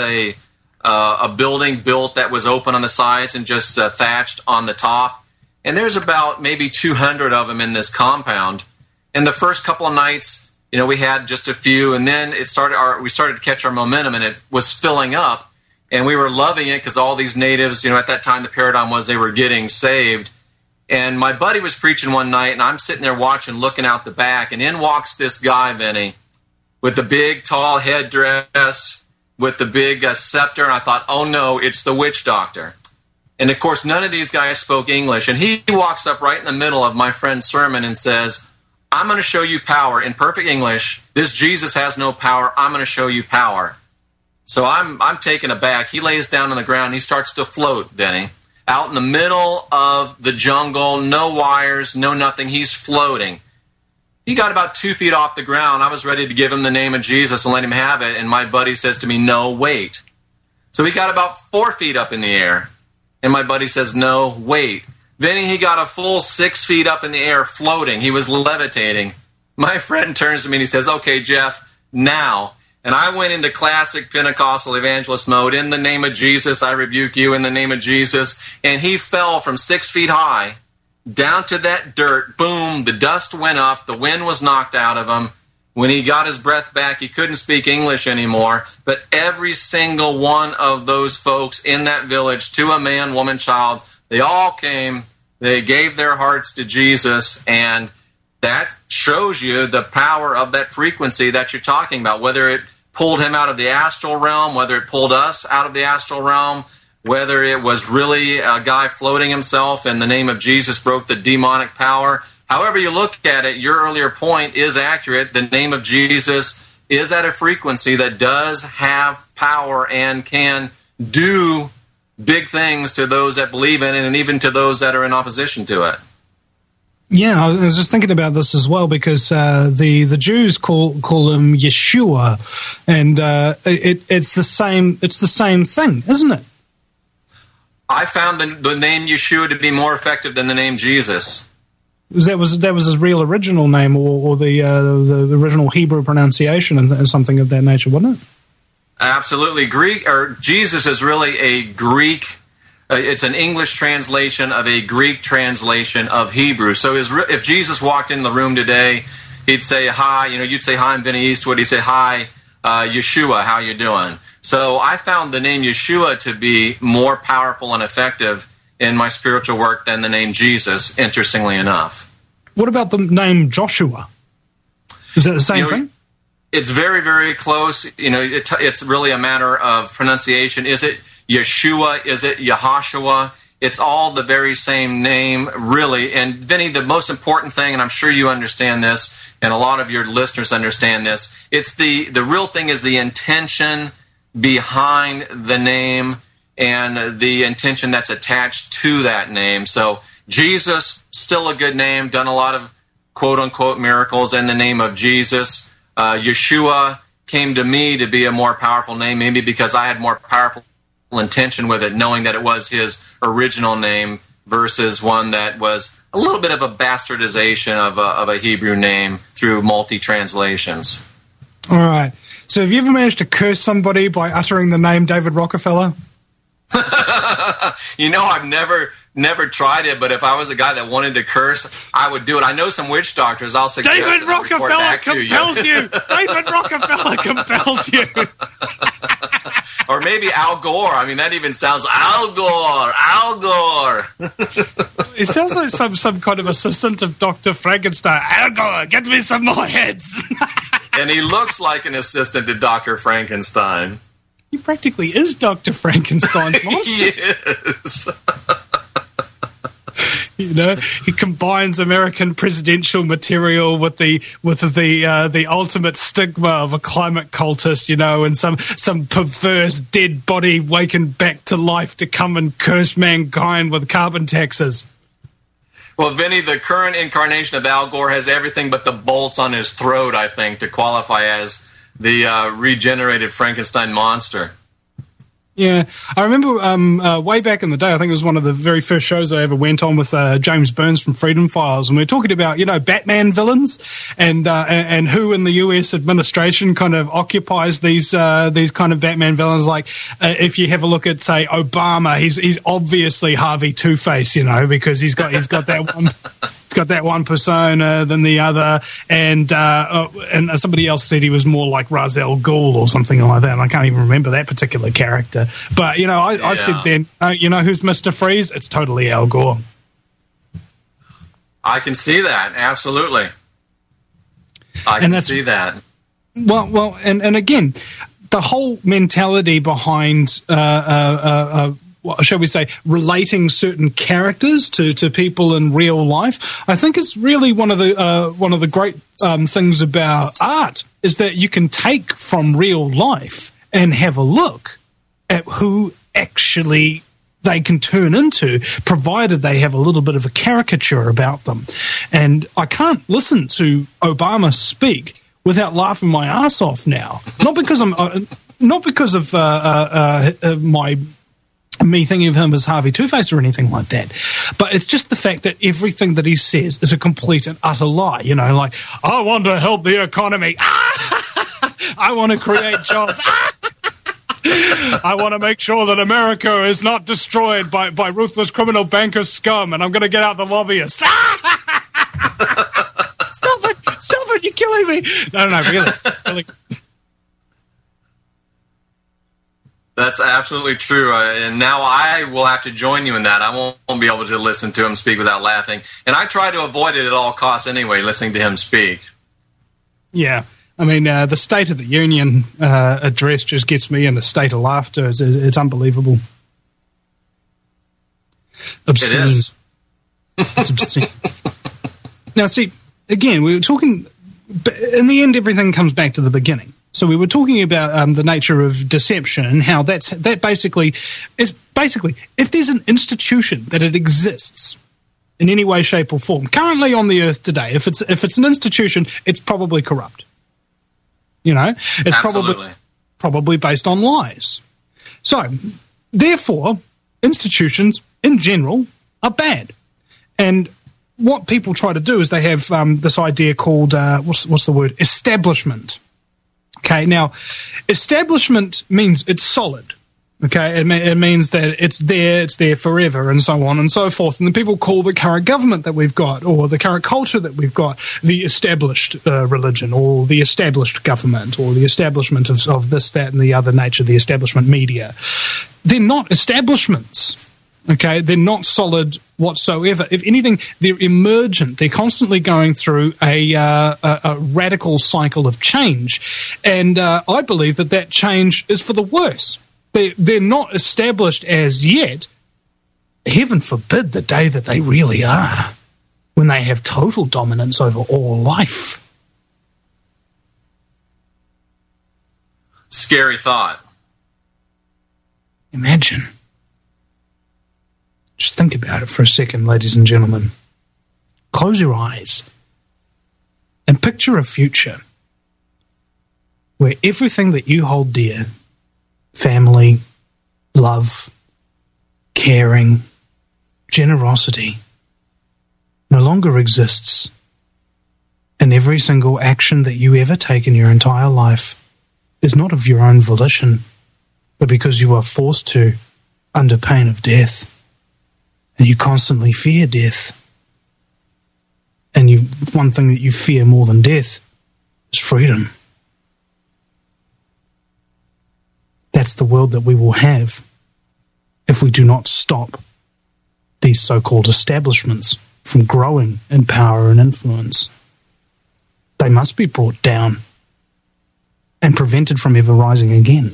a building built that was open on the sides and just thatched on the top. And there's about maybe 200 of them in this compound. And the first couple of nights, we had just a few, and then we started to catch our momentum, and it was filling up. And we were loving it because all these natives, at that time the paradigm was they were getting saved. And my buddy was preaching one night, and I'm sitting there watching, looking out the back, and in walks this guy, Vinny, with the big, tall headdress, with the big scepter, and I thought, oh no, it's the witch doctor. And of course, none of these guys spoke English, and he walks up right in the middle of my friend's sermon and says, I'm going to show you power in perfect English. This Jesus has no power. I'm going to show you power. So I'm taken aback. He lays down on the ground. He starts to float, Vinny, out in the middle of the jungle, no wires, no nothing. He's floating. He got about 2 feet off the ground. I was ready to give him the name of Jesus and let him have it. And my buddy says to me, no, wait. So he got about 4 feet up in the air. And my buddy says, no, wait. Then he got a full 6 feet up in the air floating. He was levitating. My friend turns to me and he says, okay, Jeff, now. And I went into classic Pentecostal evangelist mode. In the name of Jesus, I rebuke you in the name of Jesus. And he fell from 6 feet high down to that dirt. Boom, the dust went up. The wind was knocked out of him. When he got his breath back, he couldn't speak English anymore. But every single one of those folks in that village, to a man, woman, child, they all came. They gave their hearts to Jesus. And that shows you the power of that frequency that you're talking about, whether it pulled him out of the astral realm, whether it pulled us out of the astral realm, whether it was really a guy floating himself and the name of Jesus broke the demonic power. However you look at it, your earlier point is accurate. The name of Jesus is at a frequency that does have power and can do big things to those that believe in it and even to those that are in opposition to it. Yeah, I was just thinking about this as well because the Jews call him Yeshua, and it's the same thing, isn't it? I found the name Yeshua to be more effective than the name Jesus. That was his real original name, or the original Hebrew pronunciation, and something of that nature, wasn't it? Absolutely, Jesus is really a Greek. It's an English translation of a Greek translation of Hebrew. So if Jesus walked in the room today, he'd say hi. You'd say hi, I'm Vinny Eastwood. He'd say hi, Yeshua. How you doing? So I found the name Yeshua to be more powerful and effective in my spiritual work than the name Jesus, interestingly enough. What about the name Joshua? Is that the same thing? It's very, very close. It's really a matter of pronunciation. Is it Yeshua? Is it Yahashua? It's all the very same name, really. And Vinny, the most important thing, and I'm sure you understand this, and a lot of your listeners understand this, it's the real thing is the intention behind the name and the intention that's attached to that name. So Jesus, still a good name, done a lot of quote-unquote miracles in the name of Jesus. Yeshua came to me to be a more powerful name, maybe because I had more powerful intention with it, knowing that it was his original name versus one that was a little bit of a bastardization of a Hebrew name through multi-translations. All right. So have you ever managed to curse somebody by uttering the name David Rockefeller? I've never tried it, but if I was a guy that wanted to curse, I would do it. I know some witch doctors. I'll suggest David Rockefeller compels you. David Rockefeller compels you. Or maybe Al Gore. I mean, that even sounds Al Gore. Al Gore. It sounds like some kind of assistant of Dr. Frankenstein. Al Gore, get me some more heads. And he looks like an assistant to Dr. Frankenstein. He practically is Dr. Frankenstein's monster. He is. He combines American presidential material with the ultimate stigma of a climate cultist, and some perverse dead body wakened back to life to come and curse mankind with carbon taxes. Well, Vinny, the current incarnation of Al Gore has everything but the bolts on his throat, I think, to qualify as the regenerated Frankenstein monster. Yeah, I remember way back in the day, I think it was one of the very first shows I ever went on with James Burns from Freedom Files, and we were talking about, Batman villains and who in the US administration kind of occupies these kind of Batman villains. Like, if you have a look at, say, Obama, he's obviously Harvey Two-Face, because he's got that one. Got that one persona than the other, and somebody else said he was more like Ra's al Ghul or something like that. And I can't even remember that particular character. But I said then, who's Mr. Freeze? It's totally Al Gore. I can see that, absolutely. I can see that. Well, and again, the whole mentality behind shall we say, relating certain characters to people in real life, I think is really one of the great things about art, is that you can take from real life and have a look at who actually they can turn into, provided they have a little bit of a caricature about them. And I can't listen to Obama speak without laughing my ass off now. Not because of me thinking of him as Harvey Two-Face or anything like that. But it's just the fact that everything that he says is a complete and utter lie. Like, I want to help the economy. I want to create jobs. I want to make sure that America is not destroyed by ruthless criminal banker scum, and I'm going to get out the lobbyists. Stop it, you're killing me. No, really. That's absolutely true, and now I will have to join you in that. I won't be able to listen to him speak without laughing, and I try to avoid it at all costs anyway, listening to him speak. Yeah. I mean, the State of the Union address just gets me in a state of laughter. It's unbelievable. Obscene. It is. It's obscene. Now, see, again, we were talking, in the end, everything comes back to the beginning. So we were talking about the nature of deception and how that basically is if there's an institution that it exists in any way, shape, or form currently on the earth today, if it's an institution, it's probably corrupt. It's Absolutely. probably based on lies. So therefore, institutions in general are bad, and what people try to do is they have this idea called what's the word? Establishment. Okay, now, establishment means it's solid. Okay, it means that it's there forever, and so on and so forth. And the people call the current government that we've got, or the current culture that we've got, the established religion, or the established government, or the establishment of this, that, and the other nature, the establishment media. They're not establishments. Okay, they're not solid whatsoever. If anything, they're emergent. They're constantly going through a radical cycle of change, and I believe that change is for the worse. They're not established as yet. Heaven forbid the day that they really are, when they have total dominance over all life. Scary thought. Imagine. Just think about it for a second, ladies and gentlemen. Close your eyes and picture a future where everything that you hold dear, family, love, caring, generosity, no longer exists, and every single action that you ever take in your entire life is not of your own volition, but because you are forced to under pain of death. And you constantly fear death. And one thing that you fear more than death is freedom. That's the world that we will have if we do not stop these so-called establishments from growing in power and influence. They must be brought down and prevented from ever rising again.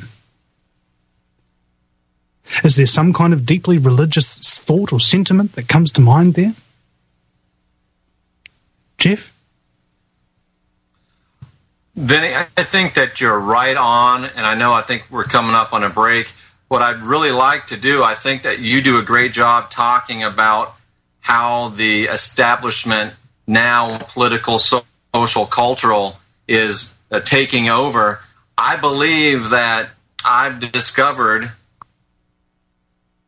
Is there some kind of deeply religious thought or sentiment that comes to mind there? Jeff? Vinny, I think that you're right on, and I think we're coming up on a break. What I'd really like to do, I think that you do a great job talking about how the establishment, now political, social, cultural, is taking over. I believe that I've discovered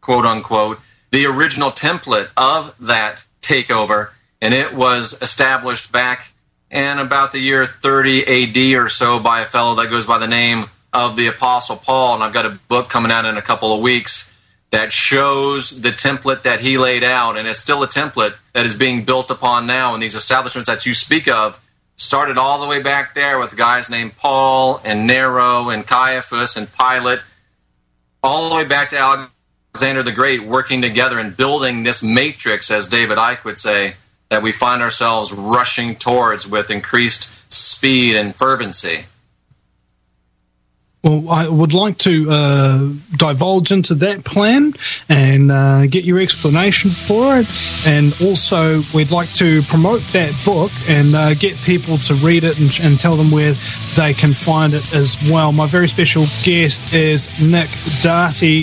quote unquote, the original template of that takeover, and it was established back in about the year 30 AD or so by a fellow that goes by the name of the Apostle Paul. And I've got a book coming out in a couple of weeks that shows the template that he laid out, and it's still a template that is being built upon now. And these establishments that you speak of started all the way back there with guys named Paul and Nero and Caiaphas and Pilate, all the way back to Alexander the Great, working together and building this matrix, as David Icke would say, that we find ourselves rushing towards with increased speed and fervency. Well, I would like to divulge into that plan and get your explanation for it. And also, we'd like to promote that book and get people to read it and tell them where they can find it as well. My very special guest is Nick Darty.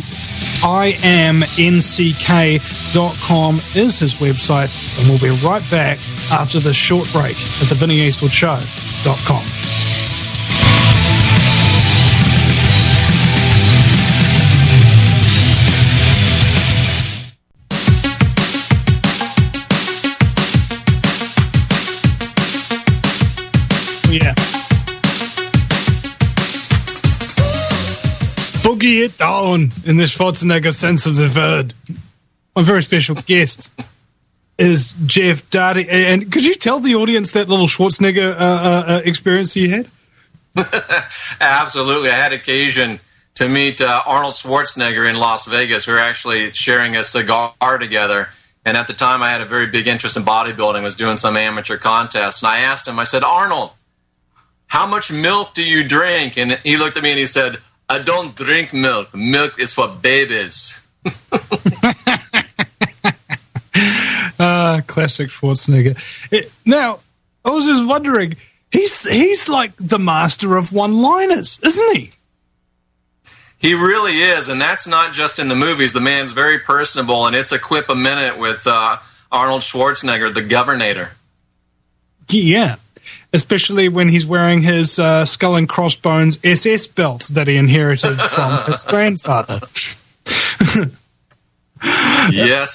IamNCK.com is his website. And we'll be right back after this short break at theVinnieEastwoodshow.com. Yeah. Boogie it down in the Schwarzenegger sense of the word. My very special guest is Jeff Darty. And could you tell the audience that little Schwarzenegger experience you had? Absolutely. I had occasion to meet Arnold Schwarzenegger in Las Vegas. We were actually sharing a cigar together. And at the time, I had a very big interest in bodybuilding, was doing some amateur contests. And I asked him, I said, Arnold, how much milk do you drink? And he looked at me and he said, I don't drink milk. Milk is for babies. Classic Schwarzenegger. Now, I was just wondering, he's like the master of one-liners, isn't he? He really is, and that's not just in the movies. The man's very personable, and it's a quip a minute with Arnold Schwarzenegger, the Governator. Yeah. Especially when he's wearing his skull and crossbones SS belt that he inherited from his grandfather. Yes.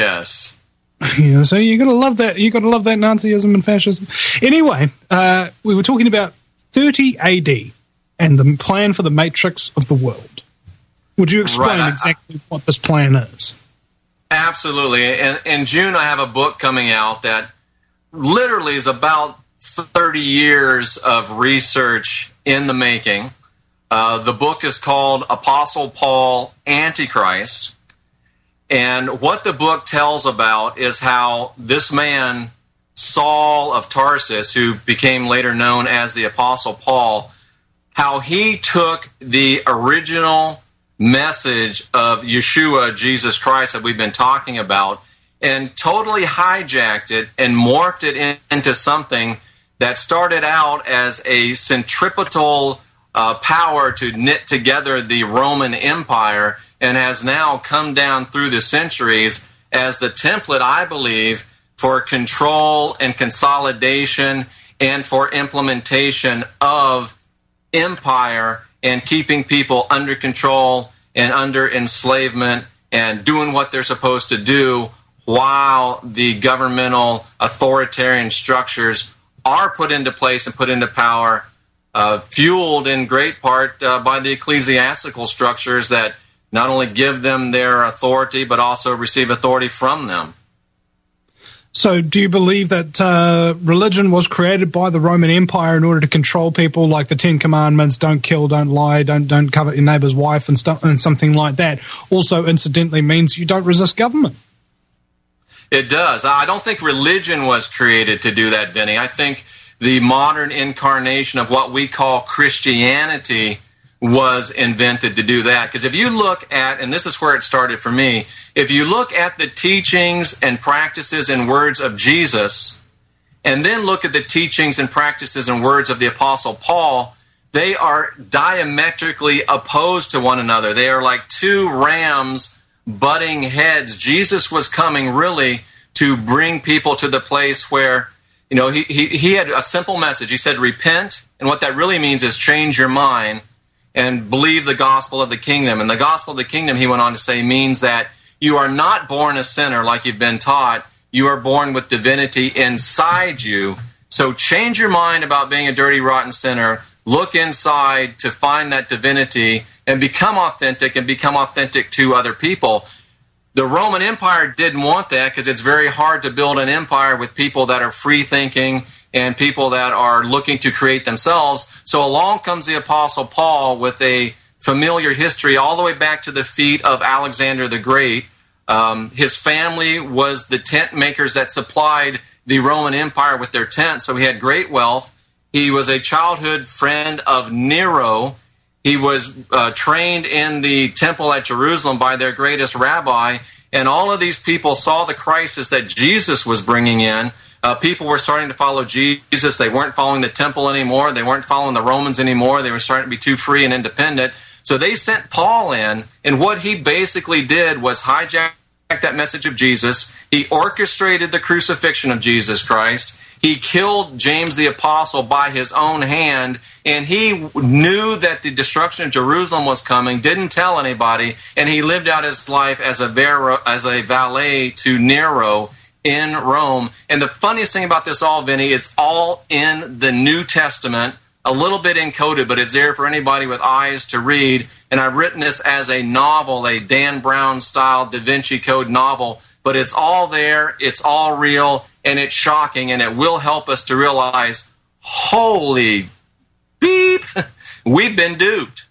Yeah, so you gotta love that. You gotta love that Nazism and fascism. Anyway, we were talking about 30 AD and the plan for the matrix of the world. Would you explain exactly what this plan is? Absolutely. In June, I have a book coming out that literally is about 30 years of research in the making. The book is called Apostle Paul Antichrist. And what the book tells about is how this man, Saul of Tarsus, who became later known as the Apostle Paul, how he took the original message of Yeshua, Jesus Christ, that we've been talking about, and totally hijacked it and morphed it into something that started out as a centripetal power to knit together the Roman Empire and has now come down through the centuries as the template, I believe, for control and consolidation and for implementation of empire and keeping people under control and under enslavement and doing what they're supposed to do while the governmental authoritarian structures are put into place and put into power, fueled in great part by the ecclesiastical structures that not only give them their authority, but also receive authority from them. So do you believe that religion was created by the Roman Empire in order to control people, like the Ten Commandments, don't kill, don't lie, don't covet your neighbor's wife and something like that, also incidentally means you don't resist government? It does. I don't think religion was created to do that, Vinny. I think the modern incarnation of what we call Christianity was invented to do that. Because if you look at, and this is where it started for me, if you look at the teachings and practices and words of Jesus, and then look at the teachings and practices and words of the Apostle Paul, they are diametrically opposed to one another. They are like two rams butting heads. Jesus was coming really to bring people to the place where, you know, he had a simple message. He said, repent, and what that really means is change your mind and believe the gospel of the kingdom. And the gospel of the kingdom, he went on to say, means that you are not born a sinner like you've been taught. You are born with divinity inside you. So change your mind about being a dirty, rotten sinner. Look inside to find that divinity and become authentic to other people. The Roman Empire didn't want that because it's very hard to build an empire with people that are free-thinking and people that are looking to create themselves. So along comes the Apostle Paul with a familiar history all the way back to the feet of Alexander the Great. His family was the tent makers that supplied the Roman Empire with their tents, so he had great wealth. He was a childhood friend of Nero. He was trained in the temple at Jerusalem by their greatest rabbi, and all of these people saw the crisis that Jesus was bringing in. People were starting to follow Jesus. They weren't following the temple anymore. They weren't following the Romans anymore. They were starting to be too free and independent. So they sent Paul in, and what he basically did was hijack that message of Jesus. He orchestrated the crucifixion of Jesus Christ. He killed James the Apostle by his own hand, and he knew that the destruction of Jerusalem was coming, didn't tell anybody, and he lived out his life as a valet to Nero in Rome. And the funniest thing about this all, Vinny, is all in the New Testament, a little bit encoded, but it's there for anybody with eyes to read. And I've written this as a novel, a Dan Brown-style Da Vinci Code novel, but it's all there, it's all real, and it's shocking, and it will help us to realize, holy beep, we've been duped.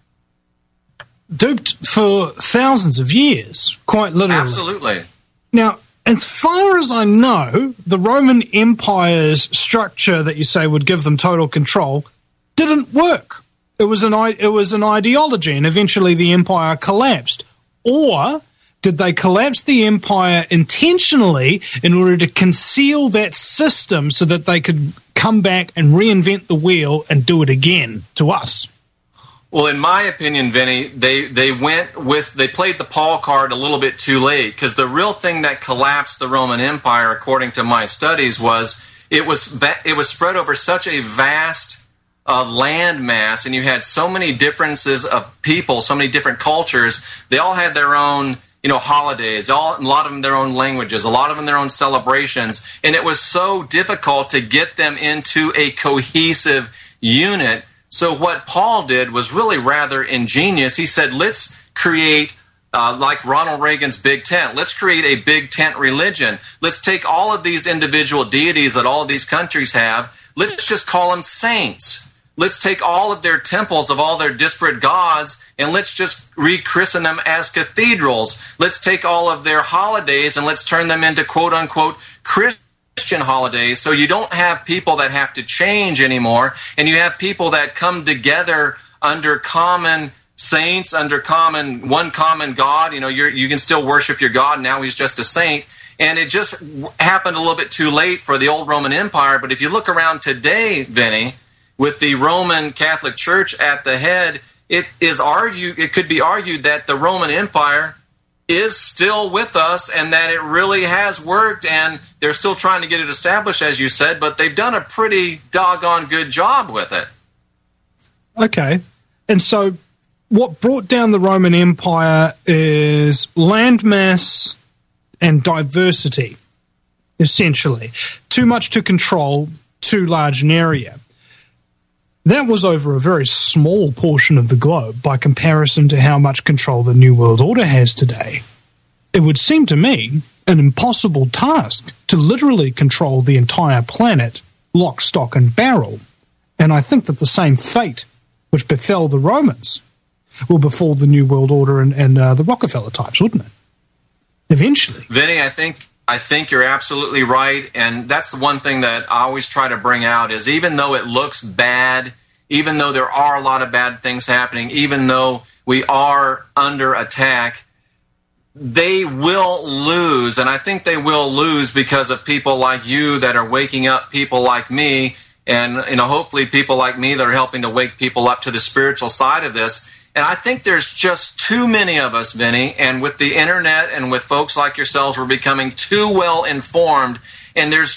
Duped for thousands of years, quite literally. Absolutely. Now, as far as I know, the Roman Empire's structure that you say would give them total control didn't work. It was an ideology, and eventually the empire collapsed. Or did they collapse the empire intentionally in order to conceal that system so that they could come back and reinvent the wheel and do it again to us? Well, in my opinion, Vinny, they played the Paul card a little bit too late, because the real thing that collapsed the Roman Empire, according to my studies, was it was spread over such a vast land mass, and you had so many differences of people, so many different cultures. They all had their own, holidays, a lot of them their own languages, a lot of them their own celebrations, and it was so difficult to get them into a cohesive unit. So what Paul did was really rather ingenious. He said, let's create, like Ronald Reagan's Big Tent, let's create a big tent religion. Let's take all of these individual deities that all of these countries have, let's just call them saints. Let's take all of their temples of all their disparate gods and let's just rechristen them as cathedrals. Let's take all of their holidays and let's turn them into quote-unquote Christian holidays. So you don't have people that have to change anymore, and you have people that come together under common saints, under one common God. You can still worship your God. Now he's just a saint. And it just happened a little bit too late for the old Roman Empire. But if you look around today, Vinny, with the Roman Catholic Church at the head, it could be argued that the Roman Empire is still with us and that it really has worked, and they're still trying to get it established, as you said, but they've done a pretty doggone good job with it. Okay. And so what brought down the Roman Empire is landmass and diversity, essentially. Too much to control, too large an area. That was over a very small portion of the globe by comparison to how much control the New World Order has today. It would seem to me an impossible task to literally control the entire planet, lock, stock, and barrel. And I think that the same fate which befell the Romans will befall the New World Order and the Rockefeller types, wouldn't it? Eventually. Vinny, I think you're absolutely right, and that's the one thing that I always try to bring out is even though it looks bad, even though there are a lot of bad things happening, even though we are under attack, they will lose, and I think they will lose because of people like you that are waking up people like me, and hopefully people like me that are helping to wake people up to the spiritual side of this. And I think there's just too many of us, Vinny, and with the internet and with folks like yourselves, we're becoming too well informed, and it's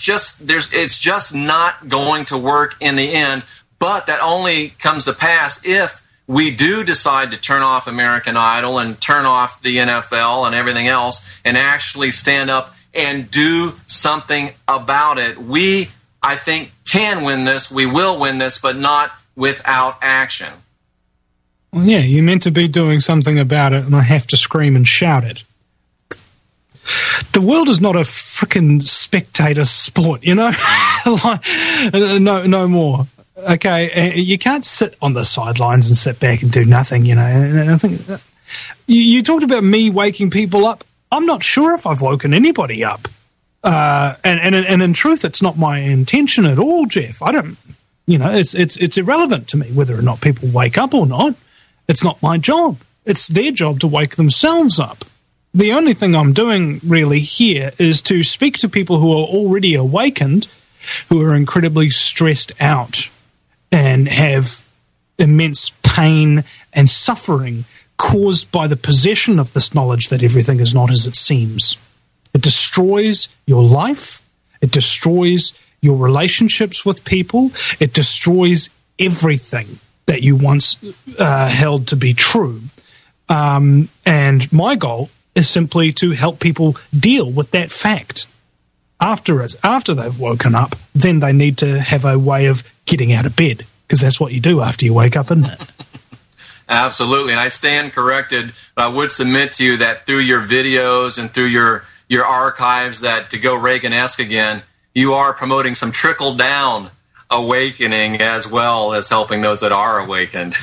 just not going to work in the end. But that only comes to pass if we do decide to turn off American Idol and turn off the NFL and everything else and actually stand up and do something about it, we, I think, can win this. We will win this, but not without action. Well, yeah, you're meant to be doing something about it, and I have to scream and shout it. The world is not a frickin' spectator sport, you know? No more. Okay, you can't sit on the sidelines and sit back and do nothing, you know? And I think you talked about me waking people up. I'm not sure if I've woken anybody up. And in truth, it's not my intention at all, Jeff. I don't, you know, it's irrelevant to me whether or not people wake up or not. It's not my job. It's their job to wake themselves up. The only thing I'm doing really here is to speak to people who are already awakened, who are incredibly stressed out and have immense pain and suffering caused by the possession of this knowledge that everything is not as it seems. It destroys your life. It destroys your relationships with people. It destroys everything that you once held to be true. And my goal is simply to help people deal with that fact. After they've woken up, then they need to have a way of getting out of bed, because that's what you do after you wake up, isn't it? Absolutely, and I stand corrected. But I would submit to you that through your videos and through your archives, that to go Reagan-esque again, you are promoting some trickle-down awakening as well as helping those that are awakened.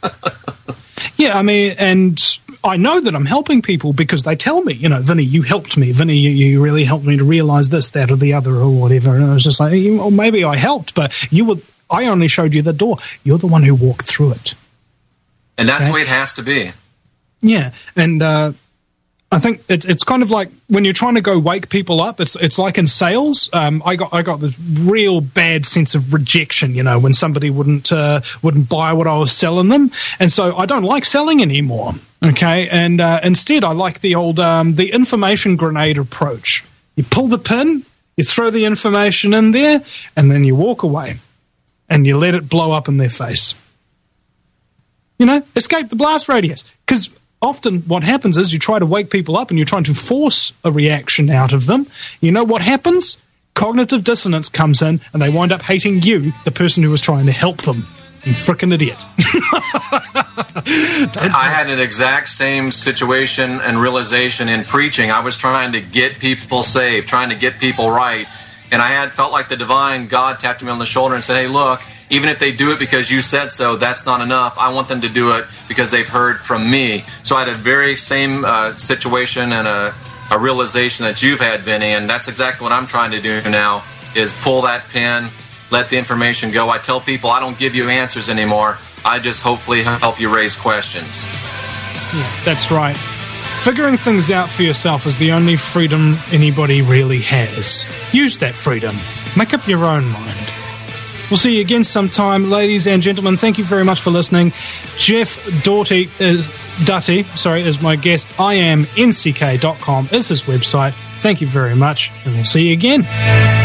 Yeah, I mean, and I know that I'm helping people because they tell me, you know, Vinny, you helped me. Vinny, you really helped me to realize this, that, or the other, or whatever. And I was just like, well, maybe I helped, but I only showed you the door. You're the one who walked through it. And that's the way it has to be. Yeah, and I think it's kind of like when you're trying to go wake people up. It's like in sales. I got this real bad sense of rejection, you know, when somebody wouldn't buy what I was selling them, and so I don't like selling anymore. Okay, and instead I like the old the information grenade approach. You pull the pin, you throw the information in there, and then you walk away, and you let it blow up in their face. You know, escape the blast radius, because often what happens is you try to wake people up and you're trying to force a reaction out of them. You know what happens? Cognitive dissonance comes in and they wind up hating you, the person who was trying to help them. You frickin' idiot. I had an exact same situation and realization in preaching. I was trying to get people saved, trying to get people right. And I felt like the divine God tapped me on the shoulder and said, hey, look, even if they do it because you said so, that's not enough. I want them to do it because they've heard from me. So I had a very same situation and a realization that you've had, Vinny, and that's exactly what I'm trying to do now, is pull that pin, let the information go. I tell people I don't give you answers anymore. I just hopefully help you raise questions. Yeah, that's right. Figuring things out for yourself is the only freedom anybody really has. Use that freedom. Make up your own mind. We'll see you again sometime, ladies and gentlemen. Thank you very much for listening. Jeff Dutty is my guest. IamNCK.com is his website. Thank you very much, and we'll see you again.